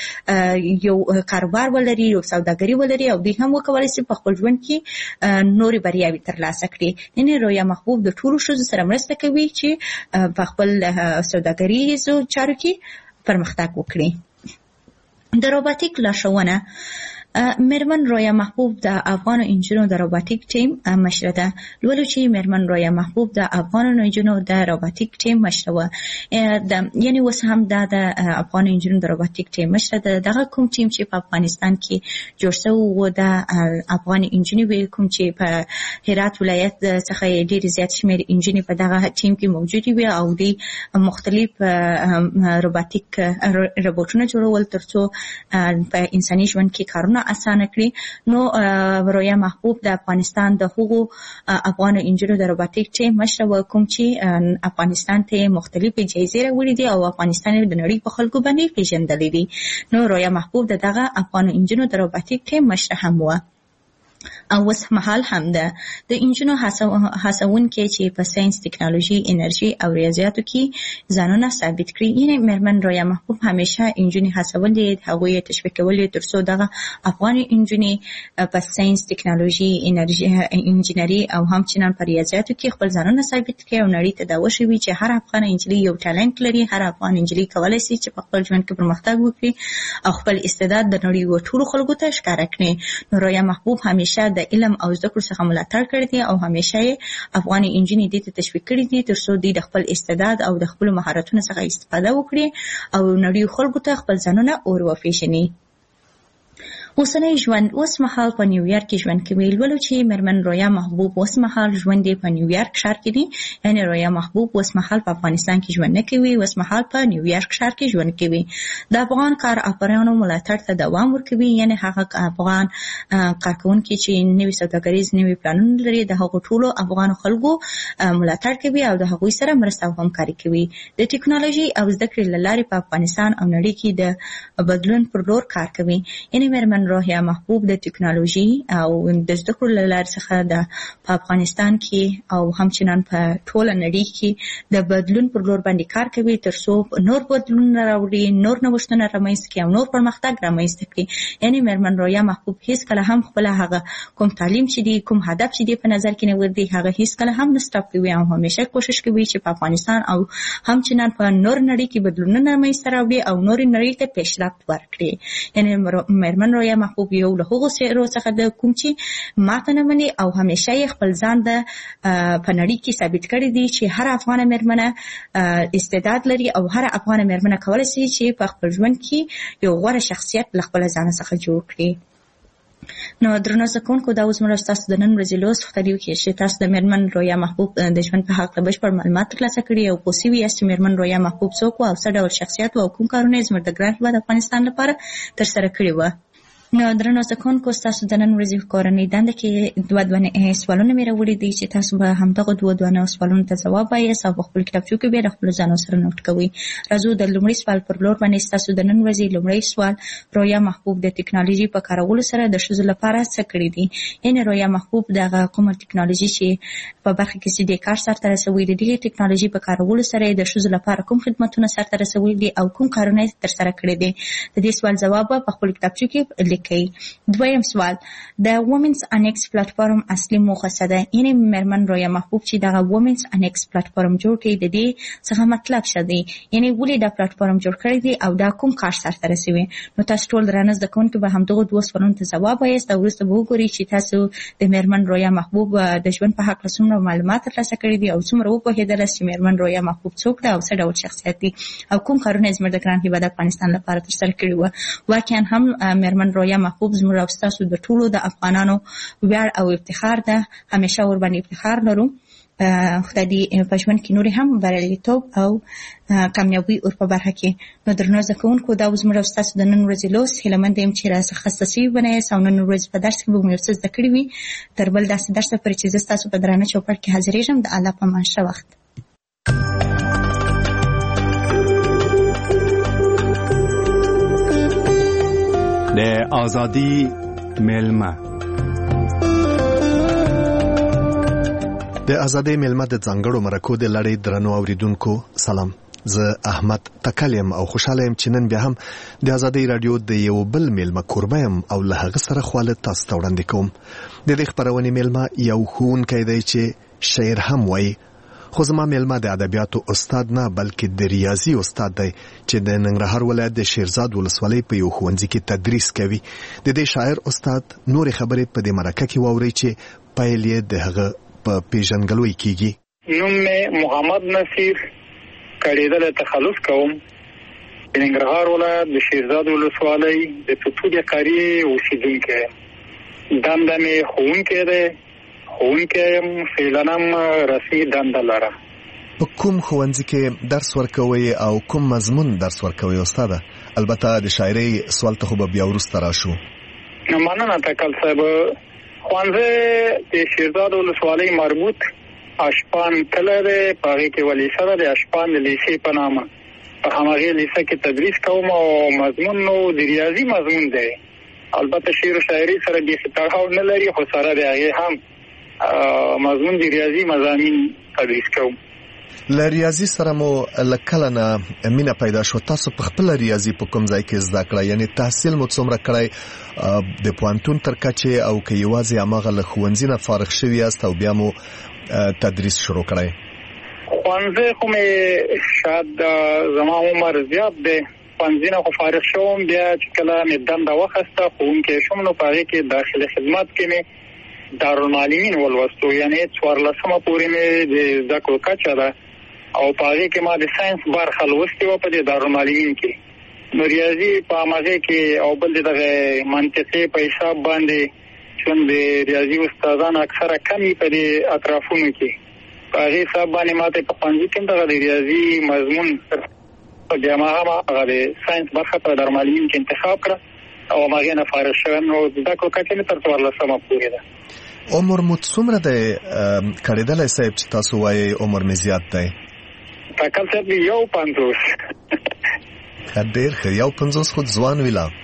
څخه یو کاروبار ولري، یو سوداګري ولري او دوی هم وکولای شي په خپل ژوند کې نورې بریاوې ترلاسه کړي. یعنی رویا محبوب د ټولو ښځو سره مرسته کوي چې په خپل سوداګریزو چارو کې پرمختګ وکړي. د روباټیک لارښوونه مېرمن رویا محبوب د افغان انجینو د روباټیک ټیم مشره ده. لولو چې مېرمن رویا محبوب د افغان انجینو د روباټیک ټیم مشره و. یعنی اوس هم د افغان انجینو د روباټیک ټیم مشره ده. دغه کوم ټیم چې په افغانستان کې جوړ شوی و د افغان انجینو وی کوم چې په هرات ولایت څخه ډېر زیات شمېر انجینې په دغه ټیم کې موجود وي او د مختلف روباټیک روبوټونه جوړول ترڅو په انساني ژوند کې کارونه اسانه کړي. نو رویا محبوب د افغانستان د هغو افغان انجینو د روباټیک ټیم مشره و کوم چې افغانستان ته مختلفې جایزې راوړي دي او افغانستان د نړۍ په خلکو باندې پیژندلی دي. نو رویا محبوب د دغه افغان انجینو د روباټیک ټیم مشره هم و او اوس مهال هم ده. د انجینو هڅونکي چې په ساينس، ټکنالوژي، انرژي او ریاضیاتو کې ځانونه ثابت کړي. یعنی مېرمن رویا محبوب همیشه انجینې هڅولې، هغوی یې تشویق کولې ترڅو دغه افغان انجینې په ساينس، ټکنالوژي، انرژي، انجینري او همچنان په ریاضیاتو کې خپل ځانونه ثابت کړي او نړۍ ته دا وښيي چې هر افغان انجینر یو ټالنت لري، هر افغان انجینر کولای شي چې په خپل ژوند کې پرمختګ وکړي او خپل استعداد د نړۍ ټولو خلکو ته ښکاره کړي. نو رویا محبوب همیشه د علم او زده کړو څخه ملاتړ کړی دی او همیشه یې افغان انجینر دې ته تشویق کړی دی ترڅو دوی د خپل استعداد او د خپل مهارتونو څخه استفاده وکړي او نړۍ خلکو ته خپل ځانونه اور وپېژني. اوسنی ژوند اوس مهال په نیویارک کې ژوند کوي. لولو چې مېرمن رویا محبوب اوس مهال ژوند په نیویارک ښار کې دی. یعنی رویا محبوب اوس مهال په افغانستان کې ژوند نه کوي، اوس مهال په نیویارک ښار کې ژوند کوي. د افغان کار افرانو ملاتړ ته دوام ورکوي. یعنی هغه افغان کارکونکي چې نوي سوداګریز نوي پلانونه لري د هغو ټولو افغان خلکو ملاتړ کوي او د هغوی سره مرسته او همکاري کوي. د ټکنالوژي او زده کړې له لارې په افغانستان او نړۍ کې د بدلون پر لور کار کوي. یعنی مېرمن رویا محبوب د ټکنالوژي او د زده کړو له لارې څخه د افغانستان کې او همچنان په ټوله نړۍ کې د بدلون پر لور باندې کار کوي ترڅو نور بدلونونه راوړي، نور نوښتونه رامنځته کړي او نور پرمختګ رامنځته کړي. یعنی مېرمن رویا محبوب هیڅ کله هم خپل هغه کوم تعلیم چې دی، کوم هدف چې دی په نظر کې نه ورځي، هغه هیڅ کله هم نه سټاپ کوي او همیشه کوشش کوي چې په افغانستان او همچنان په نور نړۍ کې بدلونونه رامنځته راوړي او نور نړۍ ته پیشرفت ورکړي. یعنی مېرمن رویا محبوب یو له هغو څیرو څخه د کوم چې ماته نه مني او همیشه یې خپل ځان د په نړۍ کې ثابت کړی دی چې هر افغانه مېرمنه استعداد لري او هر افغانه مېرمنه کولی شي چې په خپل ژوند کې یو غوره شخصیت له خپل ځان څخه جوړ کړي. نو درنو زکونکو دا اوس موږ تاسو د نن ورځې لوست خپریو کې چې تاسو د مېرمن رویا محبوب د ژوند په حق له بشپړ معلومات ترلاسه کړي او پوه شوي یاست چې مېرمن رویا محبوب څوک و او څه ډول شخصیت و او کوم کارونه یې زموږ د ګران هېواد افغانستان لپاره ترسره کړي وه. نو درنو زکونکو تاسو د نن ورځې کورنۍ دنده کې دوه دوه سوالونه مې راوړي دي چې تاسو به همدغه دوه دوه سوالونو ته ځواب وایاست او په خپل کتابچو کې به د خپلو ځانو سره نوټ کوئ. راځو د لومړي سوال پر لور باندې. ستاسو د نن ورځې لومړی سوال: رویا محبوب د ټکنالوژي په کارولو سره د ښځو لپاره څه کړي دي؟ یعنې رویا محبوب دغه کومه ټکنالوژي چې په برخه کې چې د کار سرته رسوي، د دې ټکنالوژي په کارولو سره د ښځو لپاره کوم خدمتونه سرته رسوي دي او کوم کارونه یې ترسره کړي دي؟ د دې سوال ځواب په خپل کتابچو کې شریک کړي. دویم سوال د وومنز انیکس پلیټفارم اصلي موخه څه ده؟ یعنی مېرمن رویا محبوب چې دغه وومنز انیکس پلیټفارم جوړ کړي د دې څخه مطلب څه دی؟ یعنی ولې دا پلیټفارم جوړ کړی دی او دا کوم کار سره رسوي؟ نو تاسو ټول درنه زده کوونکي به همدغه دوه سوالونو ته ځواب وایاست او وروسته به وګورئ چې تاسو د مېرمن رویا محبوب د ژوند په هکله څومره معلومات ترلاسه کړي دي او څومره وپوهېدلاست چې مېرمن رویا محبوب څوک ده او څه ډول شخصیت دی او کوم کارونه یې زموږ د ګران هیواد افغانستان لپاره ترسره کړي وو. واقعا هم مېرمن رویا محبوب زموږ او ستاسو د ټولو د افغانانو ویاړ او افتخار ده. همیشه ورباندې افتخار لرو. خدای دې په ژوند کې نورې هم بریالیتوب او کامیابي ور په برخه کې. نو درنو زده کوونکو دا اوس موږ ستاسو د نن ورځې لوست هیله مند یم چې راڅخه ستاسو ونیاست او نن ورځ په درس کې به مو یو څه زده کړي وي. تر بل داسې درس پورې چې زه ستاسو په درانه چوپړ کې حاضرېږم د الله په امان. ښه وخت. د ازادي ملمه د ازادۍ ملمه د ځانګړو مرکو د لړۍ درنو اوریدونکو سلام. زه احمد تکلیم او خوشاله یم چې نن بیا هم د ازادۍ رادیو د یو بل ملمه کوربه یم او له هغه سره خواله تاسو ته وړاندې کوم. د دې خپرونې ملمه یو ښوونکی دی چې شعر هم وایي، خو زما ملمه د ادبیاتو استاد نه بلکې د ریاضي استاد دی چې د ننګرهار ولایت د شیرزاد ولسوالۍ په یو ښوونځي کې تدریس کوي. د دې شاعر استاد نورې خبرې په دې مرکه کې واورئ چې پیل یې د هغه په پیژنګلوي کیږي. نوم مې محمد نصیر، کړېدل تخلص کوم. ننګرهار ولایت د شیرزاد ولسوالۍ د توتوډیا قریه اوسیدونکی. دنده مې ښوونکی دی. ښوونکی یم، فعلاً رسمي دنده لرم. په کوم ښوونځي کې درس ورکوئ او کوم مضمون درس ورکوئ استاده؟ البته د شاعرۍ سوال ته خو به بیا وروسته راشو. مننه تکل صاحب. ښوونځی د شیرزاد ولسوالۍ مربوط اشپان کلی دی، په هغې کې یوه لیسه ده د اشپان د لیسې په نامه. په همغې لیسه کې تدریس کوم او مضمون نو د ریاضي مضمون دی. البته شعر و شاعري سره بیخي تړاو نه لري، خو سره د هغې هم مضمون د ریاضي مضامین تدریس کوم. له ریاضي سره مو له کله نه مینه پیدا شو؟ تاسو په خپله ریاضي په کوم ځای کې زده کړه؟ یعنې تحصیل مو څومره کړی د پوهنتون تر کچې او که یوازې هماغه له ښوونځي نه فارغ شوي یاست او بیا مو تدریس شروع کړی؟ ښوونځی خو مې شاید زما عمر زیات دی، ښوونځي نه خو فارغ شوم. بیا چې کله مې دنده واخیسته ښوونکی شوم نو په هغې کې داخلي خدمت کې مې دارالمعلمین ولوستو، یعنې څوارلسمه پورې مې د زده کړو کچه ده او په هغې کې ما د ساینس برخه لوستې وه په دې دارالمعلمین کې. نو ریاضي په همغې کې او بل د دغه منطقې په حساب باندې چون د ریاضي استادان اکثره کم په دې اطرافونو کې، په هغې حساب باندې ما ته په ښوونځي کې دغه د ریاضي مضمون بیا ما هم هغه د ساینس برخه په دارالمعلمین کې انتخاب کړه او همغې نه فارغ شوم. نو زده کړو کچه مې تر څوارلسمه پورې ده. عمر مو څومره دی کړېدلی صاحب چې تاسو وایئ عمر مې زیات دی؟ تکل صاحب یو پنځوس. ډېر ښه، یو پنځوس خو ځوان وي لا.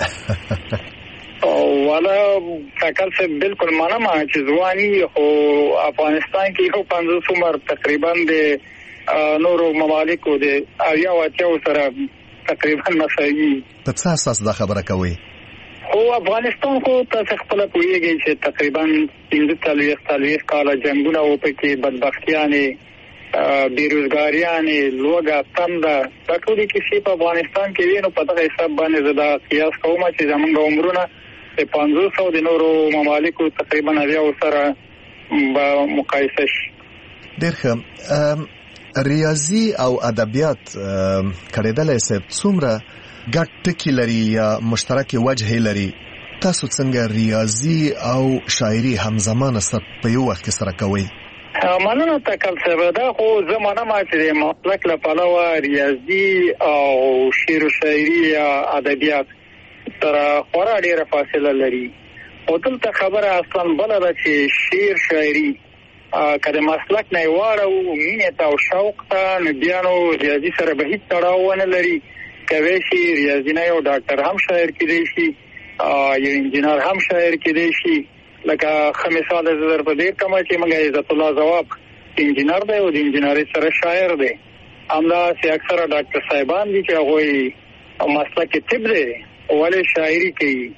والا تکل صاحب بالکل منم چې ځواني، خو افغانستان کې یو پنځوس عمر تقریبا د نورو ممالکو د اویاو اتیاو سره تقریبا مساوي. په څه اساس دا خبره کوئ؟ خو افغانستان خو تاسو خپله پوهېږئ چې تقریبا پنځه څلوېښت څلوېښت کاله جنګونه و، پکې بدبختیانې، بېروزګاریانې، لوږه، تنده، دا ټولې کیسې په افغانستان کې وي. نو په دغه حساب باندې زه دا قیاس کوم چې زموږ عمرونه د پنځوسو د نورو ممالکو تقریبا اویاو سره به مقایسه شي. ډېر ښه. ریاضي او ادبیات کړېدلی صاحب څومره ګډ ټکي لري یا مشترکې وجهې لري؟ تاسو څنګه ریاضي او شاعري همزمانه سره په یو وخت کې سره کوئ؟ مننه تکل صاحب. دا خو زه منم چې د مسلک له پلوه ریاضي او شعر و شاعري یا ادبیات سره خورا ډېره فاصله لري. خو دلته خبره اصلا بله ده چې شعر شاعري که د مسلک نه یې واړو مینې ته او شوق ته، نو بیا نو ریاضي سره به هېڅ تړاو ونه لري. کوی شي ریاضي نه یو ډاکټر هم شاعر کېدی شي، یو انجینر هم شاعر کېدی شي. لکه ښه مثال زه در په دې کومه چې موږ عزت الله ځواب انجینر دی او د انجینرۍ سره شاعر دی. همداسې اکثره ډاکټر صاحبان دي چې هغوی مسلک طب دی ولې شاعري کوي.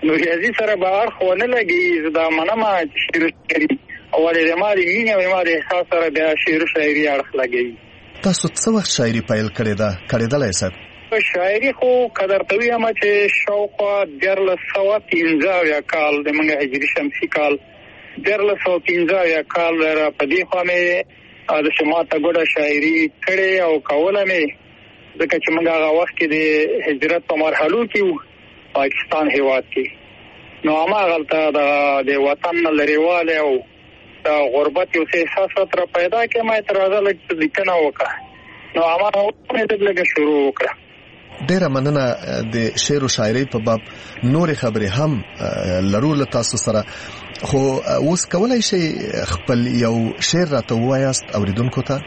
نو ریاضي سره به اړخ ونه لګي دا منمه شعر شاعري او ولې ما د مینې او ما د احساس سره بیا شعر شاعري اړخ لګي. تاسو څه وخت شاعري پیل کړې ده کړېدلای صاحب؟ شاعري خو قدر توی هم چې شاوخوا دیارلس سوه پنځه اویا کال د موږ هجري شمسي کال دیارلس سوه پنځه اویا کال را په دې خوا مې د شماته ګوډه شاعري کړې او کوله مې ځکه چې موږ هغه وخت کې د هجرت په مرحلو کې وو پاکستان هیواد کې. نو هماغلته د وطن نه لرېوالی او د غربت یو څه احساسات را پیدا کړې. ما تر هغه لږ لیکنه وکړه نو هماغه مې لږ شروع وکړه. ډیره مننه د شعر او شاعري په باب نور خبرې هم لرو له تاسو سره، خو اوس کولای شي خپل یو شعر راته ووایاست اوریدونکو ته؟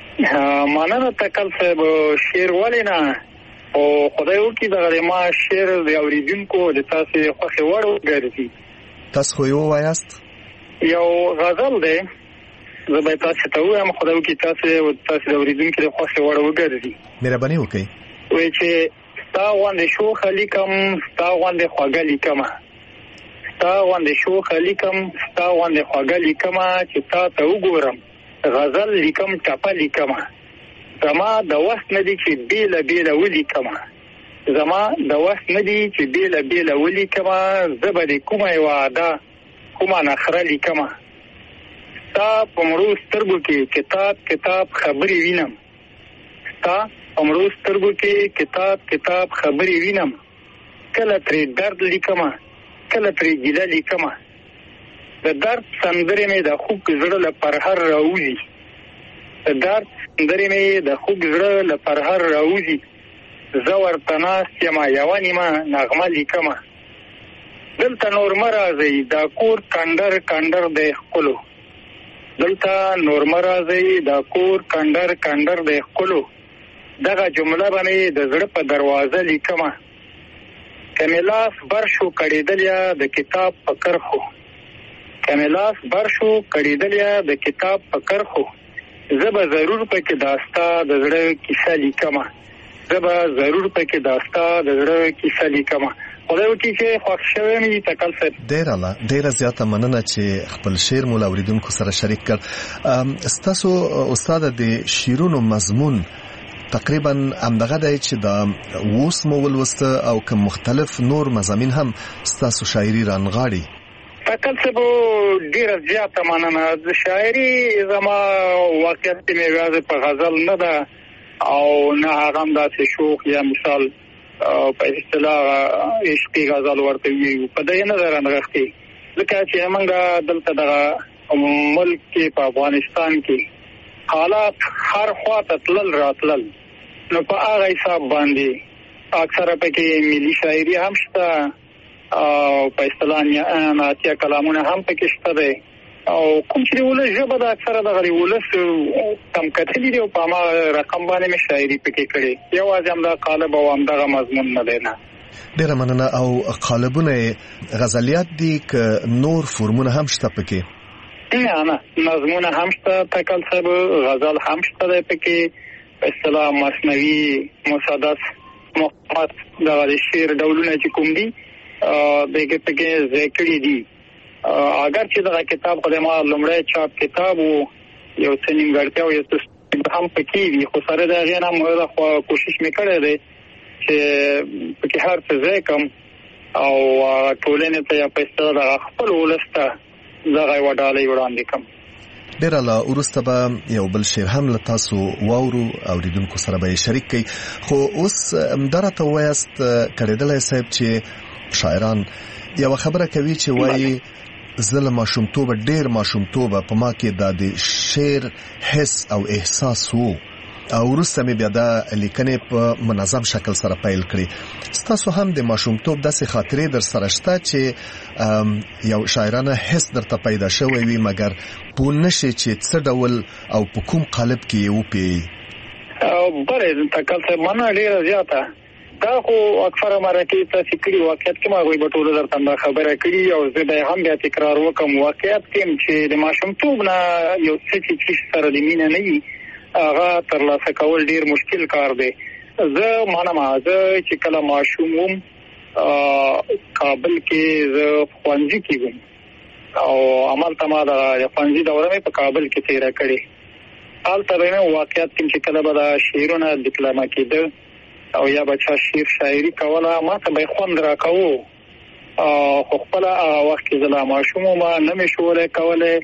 مننه تکل صاحب، شعر ولې نه او خدای وکړي دغه ما شعر د اوریدونکو د تاسو خوښې وړ وګرځي. تاسو خو یې ووایاست؟ یو غزل دی زه به تاسو ته ووایم، خدای وکړي تاسو تاسو د اوریدونکو د خوښې وړ وګرځي. مهرباني وکړئ. وای چې ستا غوندې شوخه لیکم ستا غوندې خوږه لیکمه ستا غوندې شوخه لیکم ستا غوندې خوږه لیکمه چې تا ته وګورم غزل لیکم ټپه لیکمه زما د وخت نه دي چې بیله بیله ولیکمه زما د وخت نه دي چې بیله بیله ولیکمه زه به د کومه یوه ادا کومه نخره لیکمه ستا په مړو سترګو کې کتاب کتاب خبرې وینم ستا امروز سترګو کې کتاب کتاب خبرې وینم کله ترې درد لیکمه کله ترې ګیله لیکمه د درد سندرې مې د خوږ زړه له پرهر راوځي د درد سندرې مې د خوږ زړه له پرهر راوځي زه ورته ناست یمه یوه نیمه نغمه لیکمه دلته نور مه راځئ دا کور کنډر کنډر دی ښکلو دلته نور مه راځئ دا کور کنډر کنډر دی ښکلو دغه جمله به مې د زړه په دروازه لیکمه که مې لاس بر شو کړېدلیا د کتاب په کرښو که مې لاس بر شو کړېدلیا د کتاب په کرښو زه به ضرور پکې داستا د زړه کیسه لیکمه زه به ضرور پکې داستا د زړه کیسه لیکمه. خدای وکړي چې خوښ شوی مې تکل صاحب. ډیره ډیره زیاته مننه چې خپل شعر مو له اوریدونکو سره شریک کړ. ستاسو استاد د شعرونو مضمون تقریبا همدغه دی چې دا اوس مو ولوسته او که مختلف نور مضامین هم ستاسو شاعري رانغاړي؟ تکل صاحب ډیره زیاته مننه. د شاعري زما واقعیت مې یوازې په غزل نه ده او نه هغه هم داسې شوق یا مثال په اصطلاح عشقي غزل ورته وي په دې نه ده رانغښتې ځکه چې موږ دلته دغه ملک کې په افغانستان کې حالات هر خوا ته تلل راتلل نو په هغه حساب باندې اکثره پکې ملي شاعري هم شته او په اصطلاح نعتیه کلامونه هم پکې شته دی او کوم چې ولې ژبه د اکثره دغه ولس کم کتلي دی او په ما رقم باندې مې شاعري پکې کړې یوازې هم دا قالب او هم دغه مضمون نه دی نه. ډیره مننه. او قالبونه غزلیات دي که نور فرمونه هم شته پکې؟ نه نه نظمونه هم شته تکل صاحب، غزل هم شته دی پکې په اصطلاح مثنوي مسدس محمد دغه شعر ډولونه چې کوم دي دغه پکې ذکر دي. اگر چې دغه کتاب خو د ما لومړی چاپ کتاب وو یو څه نیمګړتیا او یو څه هم پکې وي خو سره د هغې نه مو کوشش مې کړی دی چې پکې هر څه ځای کړم او ټولنې ته یا په اصطلاح دغه خپل ولس ته دغه یوه ډالۍ وړاندې کړم. ډیره لا وروسته به یو بل شعر هم له تاسو واورو اوریدونکو سره به یې شریک کړئ، خو اوس همدا راته ووایاست کړېدلی صاحب چې شاعران یوه خبره کوي چې وایي زه له ماشومتوبه ډېر ماشومتوبه په ما کې دا د شعر حس او احساس وو او وروسته مې بیا دا لیکنې په منظم شکل سره پیل کړې. ستاسو هم د ماشومتوب داسې خاطرې در سره شته چې یو شاعرانه حس درته پیدا شوی وي مګر پوه نشئ چې څه ډول او په کوم قالب کې یې وپوهئ؟ بله تکل صاحب مننه ډېره زیاته. دا خو اکثره مرکې تاسې کړي واقعیت کې ما هغوی به ټولو درته همدا خبره کړي او زه به هم بیا تکرار وکړم. واقعیت کې چې د ماشومتوب نه یو څه چې سره د مینه نه وي هغه ترلاسه کول ډیر مشکل کار دی. زه منم زه چې کله ماشوم وم کابل کې زه خوانځي کېږم او عمل ته ما د خوانځي دوره مې په کابل کې تیره کړې. هلته به مې واقعیت کې چې کله به د شعرونه ډیپلوما کېده او یا به چا شعر شاعري کوله ما ته به خوند راکاوه. خو خپله هغه وخت کې زه لا ماشوم وم نه مې شولی کولی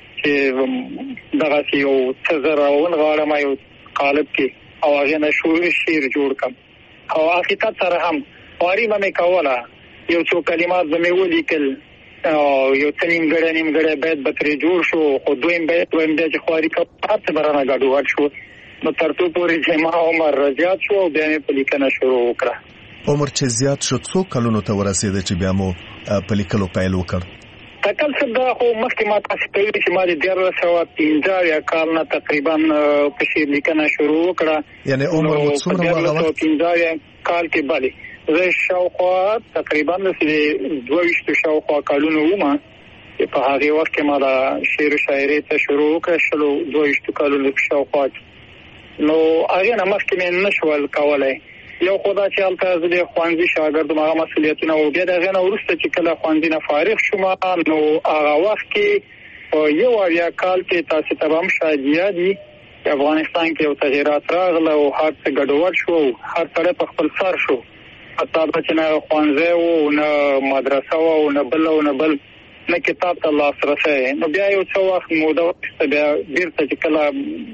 چې دغسې یو څه زه راونغاړم یو قالب کې او هغې نه شعر جوړ کړم. او حقیقت سره هم خواري به مې کوله، یو څو کلمات به مې ولیکل او یو څه نیمګړی نیمګړی بیت به ترې جوړ شو، خو دویم بیت دویم بیا چې خواري کوم هر څه به رانه ګډوډ شو. نو تر څو پورې چې ما عمر زیات شو او بیا مې په لیکنه شروع وکړه. عمر چې زیات شو څو کلونو ته ورسېده چې بیا مو په لیکلو پیل وکړ؟ تکل څه دا خو مخکې ما تاسو ته ویلي چې ما د دیارلس سوه پنځه اویا کال نه تقریبا په شعر لیکنه شروع وکړه. یعنی عمر مو څومره وه هغه وخت؟ پنځه اویا کال کې بلې زه شاوخوا تقریبا داسې دوه ویشتو شاوخوا کالونو وم چې په هغې وخت کې ما د شعر و شاعرۍ ته شروع وکړه شلو دوه ویشتو کالونو شاوخوا کې. نو هغې نه مخکې مې نه شول کولی. یو خو دا چې هلته زه د ښوونځي شاګرد وم، هغه مسؤلیتونه و. بیا د هغې نه وروسته چې کله ښوونځي نه فارغ شوم نو هغه وخت کې په یو اویا کال کې تاسې ته به هم شاید یاد وي چې افغانستان کې یو تغیرات راغله او هر څه ګډوډ شو، هر سړی په خپل سر شو. حتی دا چې نه ښوونځی و نه مدرسه و او نه بل او نه بل نه کتاب ته لاسرسی. نو بیا یو څه وخت موده وروسته بیا بېرته چې کله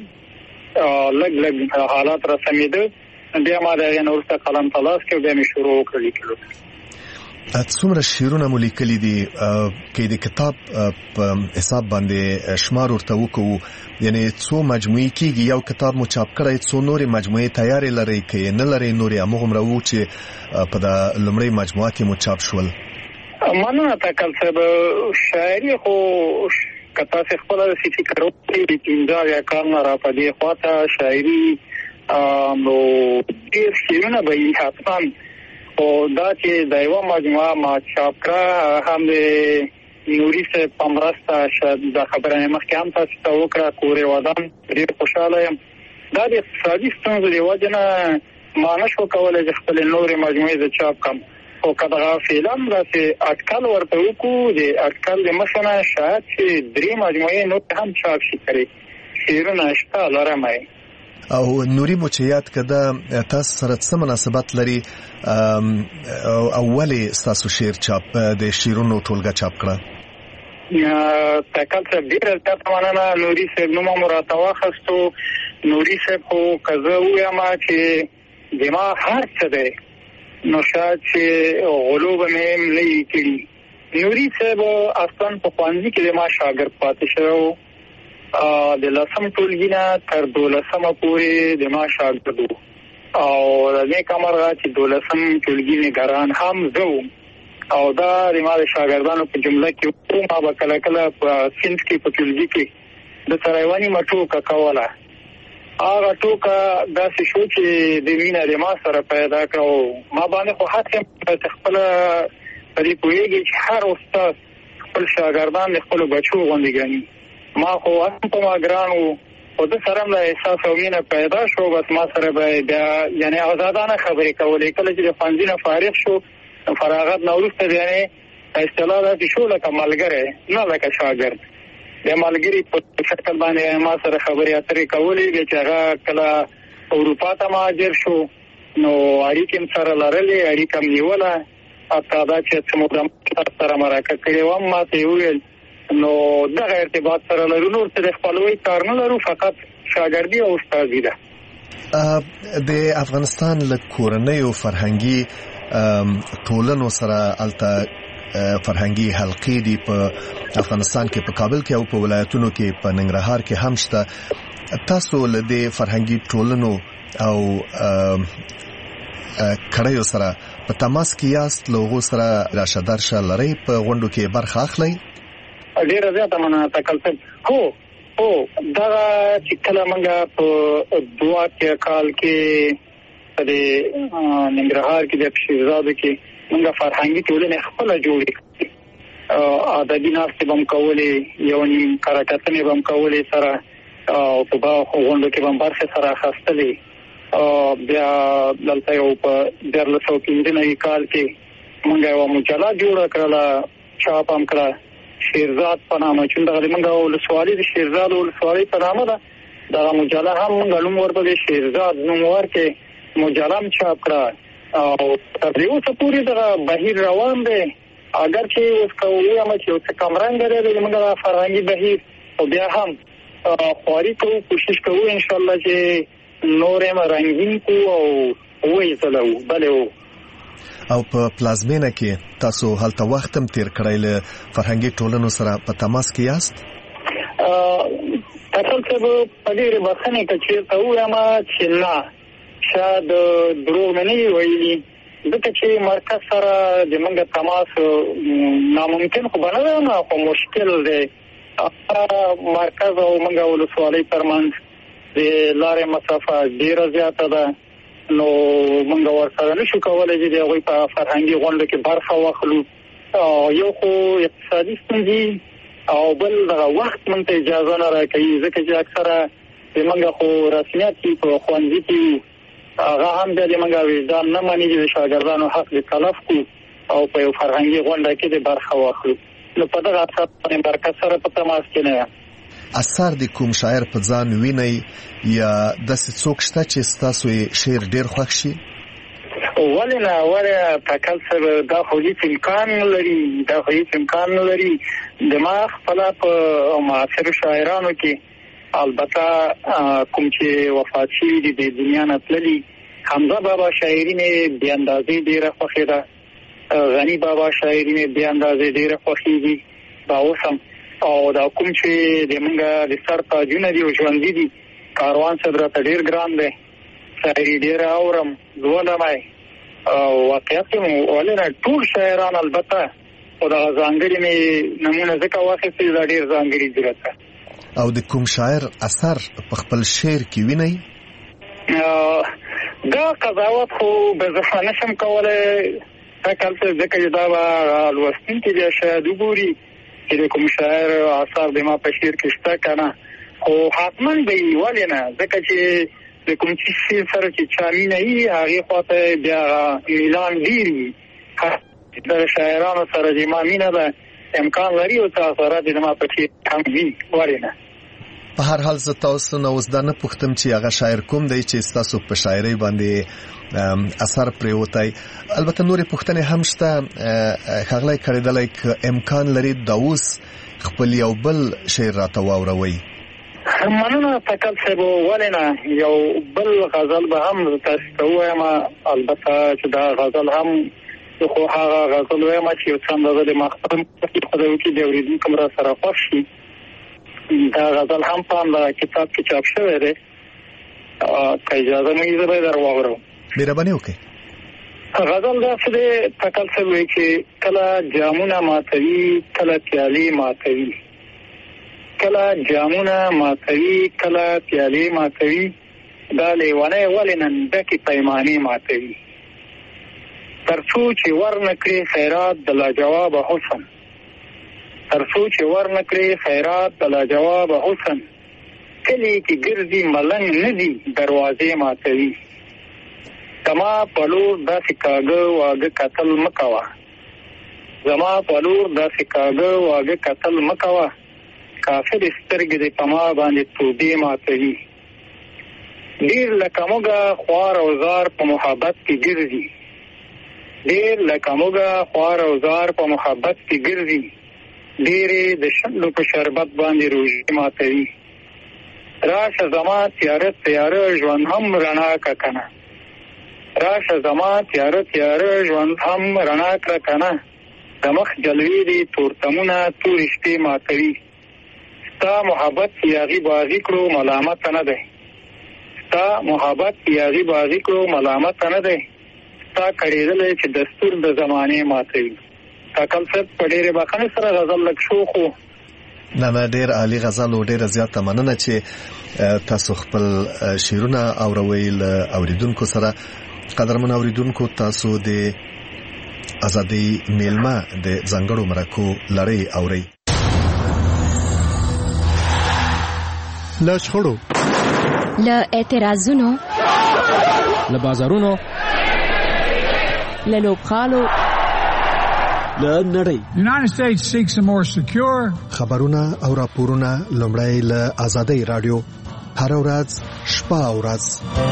لږ لږ حالات رسمېده بیا ما د هغې نه وروسته قلم ته لاس کړ، بیا مې شروع وکړ لیکلو. څومره شعرونه مو لیکلي دي؟ که د کتاب په حساب باندې شمار ورته وکړو، یعنې څو مجموعې کېږي؟ یو کتاب مو چاپ کړی، څو نورې مجموعې تیارې لرئ که یې نه لرئ نورې همغومره وو چې په د لومړۍ مجموعه کې مو چاپ شول؟ مننه تکل صاحب. شاعري خو که تاسې خپله داسې فکر وکړئ د پنځه اویا کال نه را په دې خوا ته شاعري نو ډېر شعرونه به وي حتما. خو دا چې د یوه مجموعه ما چاپ کړه هم د نوري صاحب په مرسته، شاید دا خبره مې مخکې هم تاسو ته وکړه، کورې ودان ډېر خوشحاله یم. دا د اقتصادي ستونزو د وجې نه ما نه شو کولی چې خپلې نورې مجموعې زه چاپ کړم. خو که دغه فعلا داسې اټکل ورته وکړو د اټکل د مخې نه شاید چې درې مجموعې نور هم چاپ شي کړي. شعرونه شته لرم یې. او نوري مو چې یاد کده تاسو سره څه مناسبت لري او ولې ستاسو شعر چاپ د شعرونو ټولګه چاپ کړه؟ تکل صاحب ډېره زیاته مننه. نوري صاحب نوم مو راته واخیستو. نوري صاحب خو که زه ووایم چې زما هر څه دی نو شاید چې غلو به مې هم نه وي کړي. نوري صاحب اصلا په ښوونځي کې د ما شاګرد پاتې شوی و. د لسم ټولګي نه تر دولسمه پورې د ما شاګرد و او د دې کمرغه چې دولسم ټولګي نګران هم زه وم او دا د ما د شاګردانو په جمله کې و. ما به کله کله په صنف کې په ټولګي کې د سره یوه نیمه ټوکه کوله. هغه ټوکه داسې شو چې د مینه د ما سره پیدا کړه او ما باندې خو هڅه چې خپله په دې پوهېږي چې هر استاد خپل شاګردان د خپلو بچو غوندې ګڼي. ما خو هم په ما ګران و خو ده سره هم د احساس او مینه پیدا شو. بس ما سره به بیا یعنې ازادانه خبرې کولې. کله چې د ښوونځي نه فارغ شو فراغت نه وروسته یعنې اصطلاح داسې شو لکه ملګری نه لکه شاګرد. د ملګري په شکل باندې ما سره خبرې اترې کولې. بیا چې هغه کله اروپا ته مهاجر شو نو اړیکې هم سره لرلې، اړیکه هم نیوله. حتی دا چې څه موده سره مرکه کړې وم ما ته یې وویل نو دغه ارتباط سره لرو، نور څه د خپلوۍ کار نه لرو، فقط شاګردي او استادي ده. د افغانستان له کورنیو فرهنګي ټولنو سره هلته فرهنګي حلقې دي په افغانستان کې، په کابل کې او په ولایتونو کې، په ننګرهار کې هم شته. تاسو له دې فرهنګي ټولنو او کړیو سره په تماس کې یاست؟ له هغو سره راشه درشه لرئ؟ په غونډو کې برخه اخلئ؟ ډېره زیاته مننه تکل صاحب. هو هو دغه چې کله موږ په دوه اتیا کال کې په دې ننګرهار کې د پشیزادو کې موږ فرهنګي ټولنې خپله جوړې کړې. ادبي ناستې به هم کولې، یو نیم کره کتنې به هم کولې سره او په غونډو کې به هم برخې سره اخیستلې. بیا دلته یو په دیارلس سوه پنځه نوي کال کې موږ یو مجله جوړه کړله چاپ هم کړه شیرزاد په نامه چې دغه موږ ولسوالۍ د شیرزاد ولسوالۍ په نامه ده دغه مجله هم موږ نوم ورته شیرزاد نوم ورکړې مجله هم چاپ کړه او تر دې اوسه پورې دغه بهیر روان دی اگر چې اوس کوو چې اوس کم رنګ لري موږ فرهنګي بهیر او بیا هم خواري کوو کوشش کوو ان شاء الله چې نور هم رنګین کو او وې زلو بلو او په پلازمینه کې تاسو هلته وخت هم تیر کړی له فرهنګي ټولنو سره په تماس کې یاست تاسو ته په دې بخښنه کې ته وایم چې نه شاید دروغ نه ویلي ځکه چې مرکز سره د موږ تماس ناممکن خو بنه نه خو مشکل دی مرکز او موږ ولسوالۍ ترمنځ د لارې مسافه ډیره زیاته ده نو موږ ورسره نشو کولای چې د هغوی په فرهنګي غونډو کې برخه واخلو یو خو اقتصادي ستونزې او بل دغه وخت موږ ته اجازه نه راکوي ځکه چې اکثره موږ خو رسمیت کې په ښوونځي کې هغه هم د موږ وجدان نه مني چې د شاګردانو حق د تلف کو او په یو فرهنګي غونډه کې د برخه واخلو نو په دغه اساس باندې مرکز سره په تماس کې نه اثر د کوم شاعر په ځان ویني یا د څوک شته چې تاسو یې شعر ډیر خوښ شي ولنه ولا تکل سره دا خو هیڅ امکان لري دا خو هیڅ امکان لري دماغ خپل په معاصر شاعرانو کې البته کوم چې وفات شوي دي د دنیا نه تللي حمزه بابا شاعري مې بې اندازې ډېره خوښې ده غني بابا شاعري مې بې اندازې ډېره خوښېږي دا اوس هم او دا کوم چې د موږ د سر تاجونه دي او ژوندي دي کاروان صاحب راته ډېر ګران دی شاعري ډېره اورم لولم یې او واقعیت کې ولې ټول شاعران البته خو دغه ځانګړي مې نمونه ځکه واخیستې دا ډېر ځانګړي دي راته او د کوم شاعر اثر په خپل شعر کې ویني دا قضاوت خو به زه نشم کولای تکل څه ځکه چې دا به لوستونکي بیا شاید وګوري چې د کوم شاعر اثر د ما په شعر کې شته که نه خو حتما به یې ولې نه ځکه چې د کوم شي سره چې چا مینه وي هغې خواته بیا میلان ډېر وي د شاعرانو سره چې ما مینه ده امکان لري او تاثیرات د ما په شعر هم وي ولې نه په هر حال زه تاسو نه اوس دا نه پوښتم چې هغه شاعر کوم دی چې ستاسو په شاعرۍ باندې اثر پرېوتی البته نورې پوښتنې هم شته ښاغلی کړېدلی که امکان لري دا اوس خپل یو بل شعر راته واوروئ مننه تکل صاحب ولې نه یو بل غزل به هم تاسو ته ووایم البته چې دا غزل هم خو هغه غزل وایم چې یو څه اندازه د مخفرم خدای وکړي د اورېدونکو را سره خوښ شي دا غزل هم په همدغه کتاب کې چاپ شوی دی که اجازه مې زه به یې در واورم مهرباني وکړئ غزل داسې دی تکل صاحب وایي چې کله جامونه ماتوي کله پیالې ماتوي کله جامونه ماتوي کله پیالې ماتوي دا لیونی ولې نن ډکې پیمانې ماتوي تر څو چې ورنکړي خیرات د لاجواب حسن تر څو چې ورنکړي خیرات د لاجواب حسن کلی کې ګرځي ملنګ نه دي دروازې ماتوي زما په لور داسې کاږه واږه کتل مه کوه زما په لور داسې کاږه واږه کتل مه کوه کافر سترګې دې په ما باندې توبې ماتوي ډېر لکه موږه خوار او زار په محبت کې ګرځي ډېر لکه موږه خوار او زار په محبت کې ګرځي ډېرې د شنډو په شربت باندې روژې ماتوي راشه زما تیاره تیاره ژوند هم رڼا کړه که نه راشه زما تیاره تیاره ژوند هم رڼا کړه که نه د مخ جلوې دې تورتمونه تورې شپې ماتوي ستا محبت یاغي باغي کړو ملامت نه دی ستا محبت یاغي باغي کړو ملامت نه دی ستا کړېدلی چې دستور د زمانې ماتوي کاکل صاحب په ډېرې بخښنې سره غزل لږ شو خو نه نه ډېر عالي غزل او ډېره زیاته مننه چې تاسو خپل شعرونه اوروئ له اوریدونکو سره قدرمن اوریدونکو تاسو د ازادۍ میلمه د ځانګړو مرکو لړۍ اورئ له شخړو له اعتراضونو له بازارونو له لوبغالو د نړۍ. United States seeks a more secure. خبرونه او راپورونه لومړی له آزادۍ رادیو هر ورځ شپه او ورځ.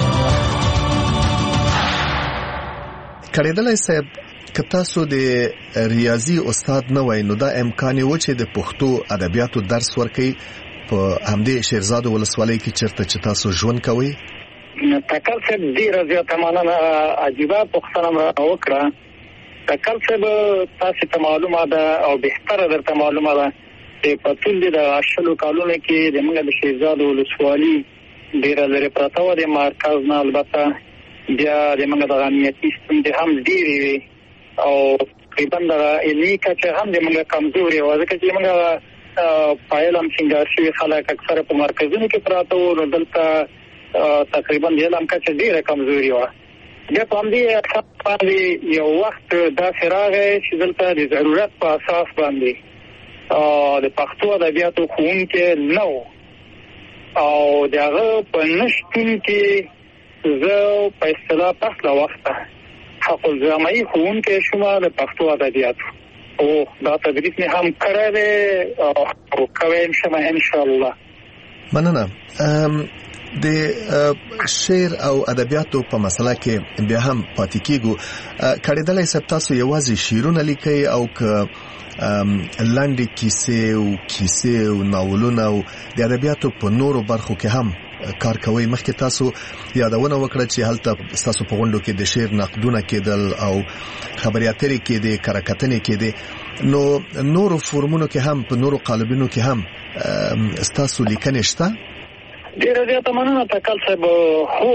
کړهدلای صاحب که تاسو د ریاضي استاد نه وای نو دا امکان و چې د پښتو ادبیاتو درس ورکړي په همدې شیرزاد ولسوالۍ کې چیرته چې تاسو ژوند کوئ. تکل صاحب ډیره زیاته مننه عجیبه پوښتنه مې وکړه. تکل صاحب تاسو ته معلومه ده او بهتره درته معلومه ده چې په ټول د شلو کالونو کې د موږ د شیرزاد ولسوالۍ ډیره لري پراته و د مرکز نه البته بیا د موږ د امنیتي ستونزې هم ډیرې وي او تقریبا د علمي کچه هم د موږ کمزوري و ځکه چې موږ فایل هم څنګه شوي خلک اکثره په مرکزونو کې پراته و نو دلته تقریبا د علم کچه ډیره کمزوري و. بیا په همدې باندې یو وخت داسې راغی چې دلته د ضرورت په اساس باندې د پښتو ادبیاتو ښوونکی نه و او د هغه په نشتون کې زه په اصطلاح پس له وخته حق الزامي ښوونکی شوم د پښتو ادبیاتو او دا تدریس مې هم کړی دی او کوم شم ان شاء الله. مننه. د شعر او ادبیاتو په مسله کې بیا هم پاتې کیږو. کړهدلای صاحب تاسو یوازې شعرونه لیکئ او که لاندې کیسې او کیسې او ناولونه او د ادبیاتو په نورو برخو کې هم کار کوي؟ مخکې تاسو یادونه وکړه چې هلته تاسو په غونډو کې د شعر نقدونه کېدل او خبري اترې کې د کرکټنې کې دي نو نورو فورمونو کې هم په نورو قالبونو کې هم تاسو لیکنې شته؟ ډیره زیاته مننه تکل صاحب. هو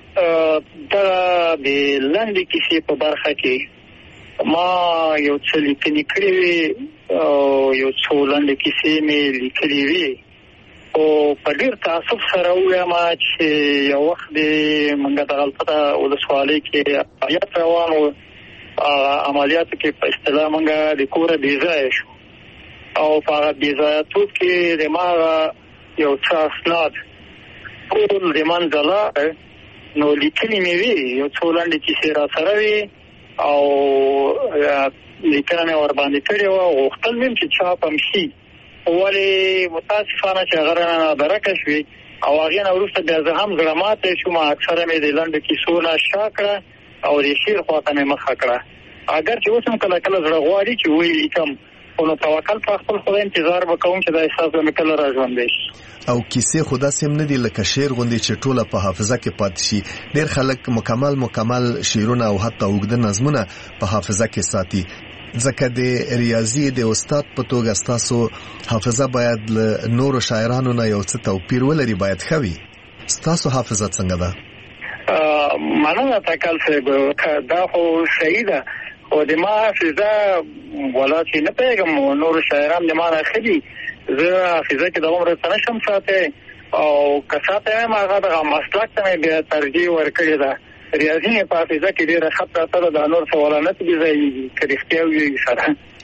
دا د لاندې کیسې په برخه کې ما یو څه لیکنې کړې وي او یو څو لاندې کیسې مې لیکلې وي او په ډېر تاسف سره وایم چې یو وخت د موږ د غلطه ولسوالۍ کې عملیات روان و. عملیاتو کې په اصطلاح موږ د کوره بې ځایه شو او په هغه بې ځایتوب کې د ما یو څه اسناد ټول د منځه لاړ نو لیکنې مې وي یو څو لاندې کیسې را سره وي او لیکنه مې ورباندې کړې وه او غوښتل مې چې چاپ هم شي ولې متاسفانه چې هغه رانه درکه شوې او هغې نه وروسته بیا زه هم زړه ماتی شوم. اکثره مې د لنډو کیسو نه شا کړه او د شعر خواته مې مخه کړه اگر چې اوس هم کله کله زړه غواړي چې ویې لیکم خو نو توکل په خپل خدای انتظار به کوم چې دا احساس به مې کله را ژوندی شي. او کیسې خو داسې هم نه دي لکه شعر غوندې چې ټوله په حافظه کې پاتې شي. ډېر خلک مکمل مکمل شعرونه او حتی اوږده نظمونه په حافظه کې ساتي ځکه د ریاضي د استاد په توګه ستاسو حافظه باید له نورو شاعرانو نه یو څه توپیر ولري، باید ښه وي. ستاسو حافظه څنګه ده؟ مننه تکل صاحب، دا خو صحیح ده خو د ما حافظه ولا چې نه پیږم نورو شاعران د ما نه ښه دي. زه حافظه کې دومره څه نشم ساتلی او که ساتی یم هغه دغه مسلک ته مې بیا ترجیح ورکړې ده. ریاضي مې په حافظه کې ډېره ښه پراته ده، دا نور سوالانه ته بې ځایېږي که رښتیا ووایي سره.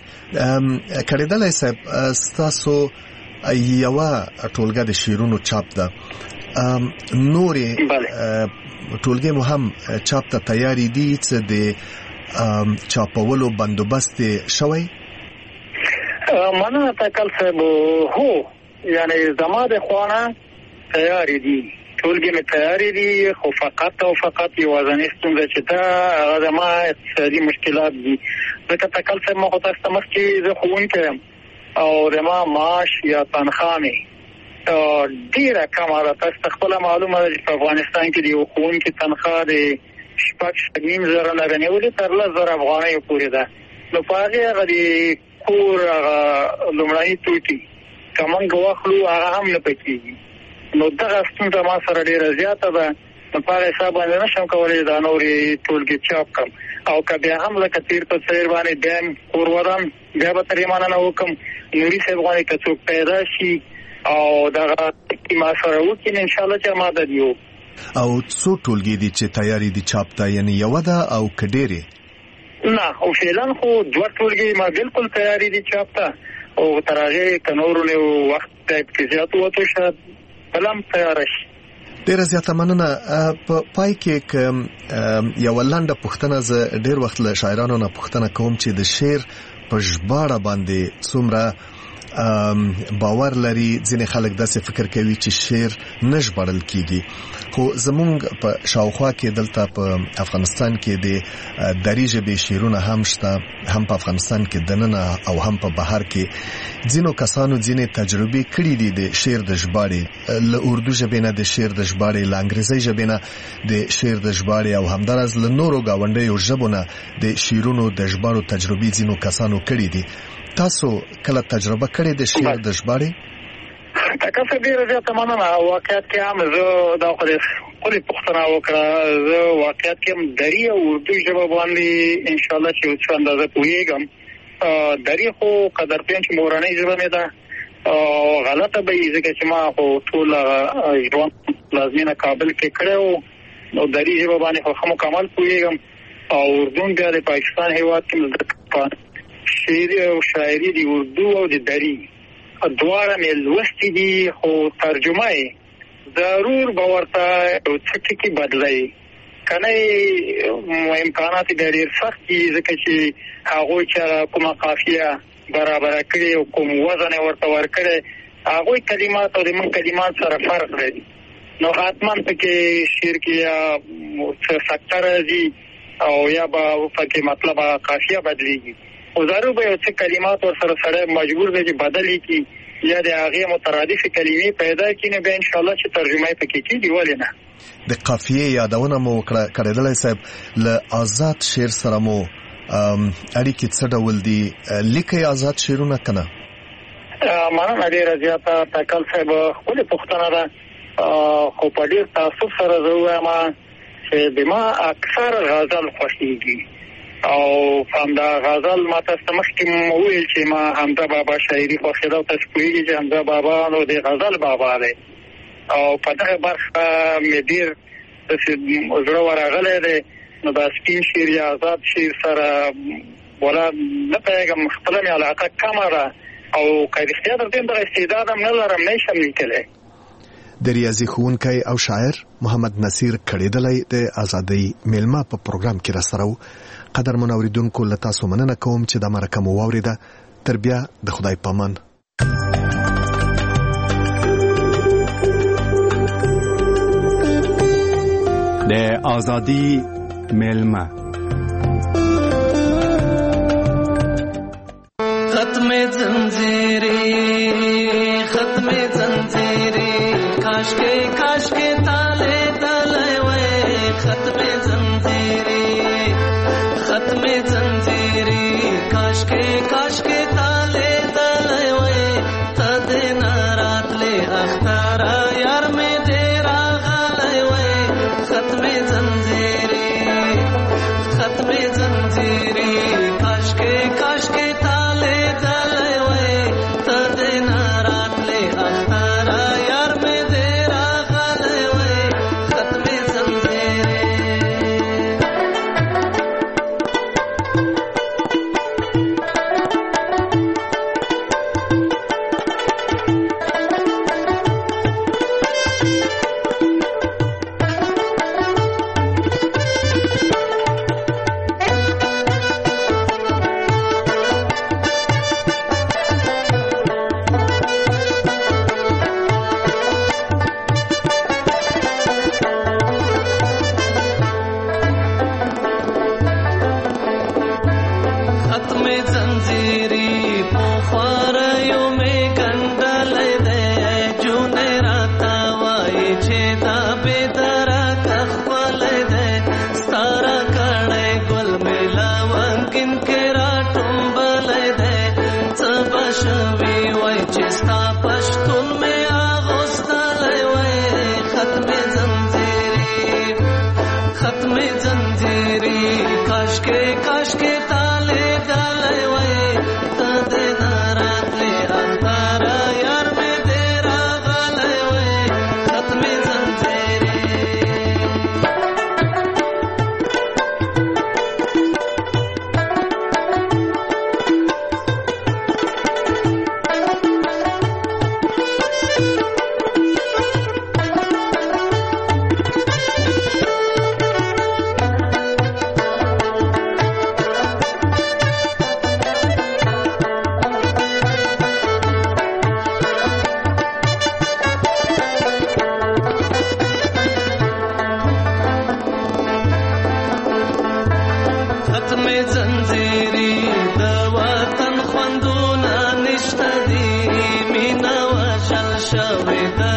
کړهدلای صاحب ستاسو یوه ټولګه د شعرونو چاپ ده، نورې ټولګې مو هم چاپ ته تیارې دي څه د چاپولو بندوبست شوی؟ مننه تکل صاحب، هو یعنی زما د خوانه تیارې دي، ټولګې مې تیارې دي خو فقط او فقط یوازنۍ ستونزه چې ده هغه زما اقتصادي مشکلات دي. ځکه تکل صاحب ما خو تاسو ته مخکې زه ښوونکی یم او زما معاش یا تنخوا مې ډېره کمه ده. تاسو ته خپله معلومه ده چې په افغانستان کې د یو ښوونکي تنخوا د شپږ شپږ نیم زره نه رانیولې تر لس زره افغانیو پورې ده. نو په هغې هغه د کور هغه لومړني توکي که موږ واخلو هغه هم نه پکېږي. نو دغه ستونزه ما سره ډېره زیاته ده. نو په هغه حساب باندې نه شم کولی دا نورې ټولګې چاپ کړم او که بیا هم لکه تېر په څېر باندې بیا هم کور ودان بیا به ترې مننه وکړم. نوري صاحب غواړي که څوک پیدا شي او دغه ما سره وکړي نو انشاءالله چې مدد یو. او څو ټولګې دي چې تیارې دي چاپ ته، یعنې یوه ده او که ډېرې؟ نه او فعلا خو دوه ټولګې ما بالکل تیارې دي چاپ ته او تر هغې که نورو نه وخت پکې زیات ووتو شاید بله هم تیاره شي. ډېره زیاته مننه. په پای کې که یوه لنډه پوښتنه، زه ډېر وخت له شاعرانو نه پوښتنه کوم چې د شعر په ژباړه باندې څومره باور لري. ځینې خلک داسې فکر کوي چې شعر نه ژباړل کیږي، خو زمونږ په شاوخوا کې دلته په افغانستان کې د دري ژبې شعرونه هم شته، هم په افغانستان کې دننه او هم په بهر کې. ځینو کسانو ځینې تجربې کړې دي د شعر د ژباړې، له اردو ژبې نه د شعر د ژباړې، له انګریزي ژبې نه د شعر د ژباړې او همدارس له نورو گاونډیو ژبو نه د شعرونو د ژباړو تجربې ځینو کسانو کړې دي. تاسو کله تجربه کړې د شعر د ژباړې؟ تاسو ډیره زیاته مننه. واقعیت کې هم زه دا خو خپل پوښتنه وکړه، زه واقعیت کې هم دري او اردو ژبه باندې ان شاء الله چې څه اندازه پوهیږم. دري خو قدرپین چې مورنۍ ژبه مې ده، غلطه به یې ځکه چې ما خو ټول ژوند لازمینه کابل کې کړو، نو دري ژبه باندې خو مکمل پوهیږم. او اردو بیا د پاکستان هیواد کې شعر او شاعري د اردو او د دري دواړه مې لوستي دي، خو ترجمه یې ضرور به ورته څه ټکي بدلوي، کنه امکانات یې ډېر سخت دي ځکه چې هغوی چې کومه قافیه برابره کړې او کوم وزن یې ورته ورکړی، هغوی کلمات او د موږ کلمات سره فرق لري. نو حتما پکې شعر کې یا څه سکته راځي او یا به پکې مطلب قافیه بدلېږي، او ضرور به یو څه کلمات ورسره سره مجبور دی چې بدلې کړي یا د هغې مترادفې کلمې پیدا کړي، نو بیا انشاءالله چې ترجمه یې پکې کېږي. ولې نه؟ د قافیې یادونه مو وکړه کړېدلی صاحب، له آزاد شعر سره مو اړیکې څه ډول دي؟ لیکئ آزاد شعرونه که نه؟ مننه ډېره زیاته تکل صاحب، ښکلې پوښتنه ده، خو په ډېر تعصب سره زه ووایم چې د ما اکثر غزل خوښېږي، او همدا غزل ما تاسو مخکې وویل چې ما حمزه بابا شاعري خوښېده، او تاسو پوهېږئ چې حمزه بابا نو د غزل بابا دی، او په دغه برخه مې ډېر زړه ورغلی دی. نو دا سپین شعر یا آزاد شعر سره ولا نه پوهېږم، خپله مې علاقه کمه ده، او که رښتیا درته وایم دغه استعداد هم نه لرم، نه شم لیکلی. د ریاضي ښوونکی او شاعر محمد نصیر کړېدلی د ازادۍ میلمه په پروګرام کې راسره و. قدرمن اوریدونکو، له تاسو مننه کوم چې دا مرکه مو واورېده. تر بیا د خدای پامان. د ازادۍ میلمه ختم زنجیری ختم زنجیری کاش کے کاش کے تالے تلے وے ختم زنجیری ختم زنجیری کاش کے کاش کے تالے تلے وے تد نارات لے اختارا یار میں تیرا غالے وے ختم زنجیری ختم زنجیری کاش کے کاش کے تالے تلے وے تد نارات لے اختارا یار میں تیرا غالے وے ختم زنجیری. شوي د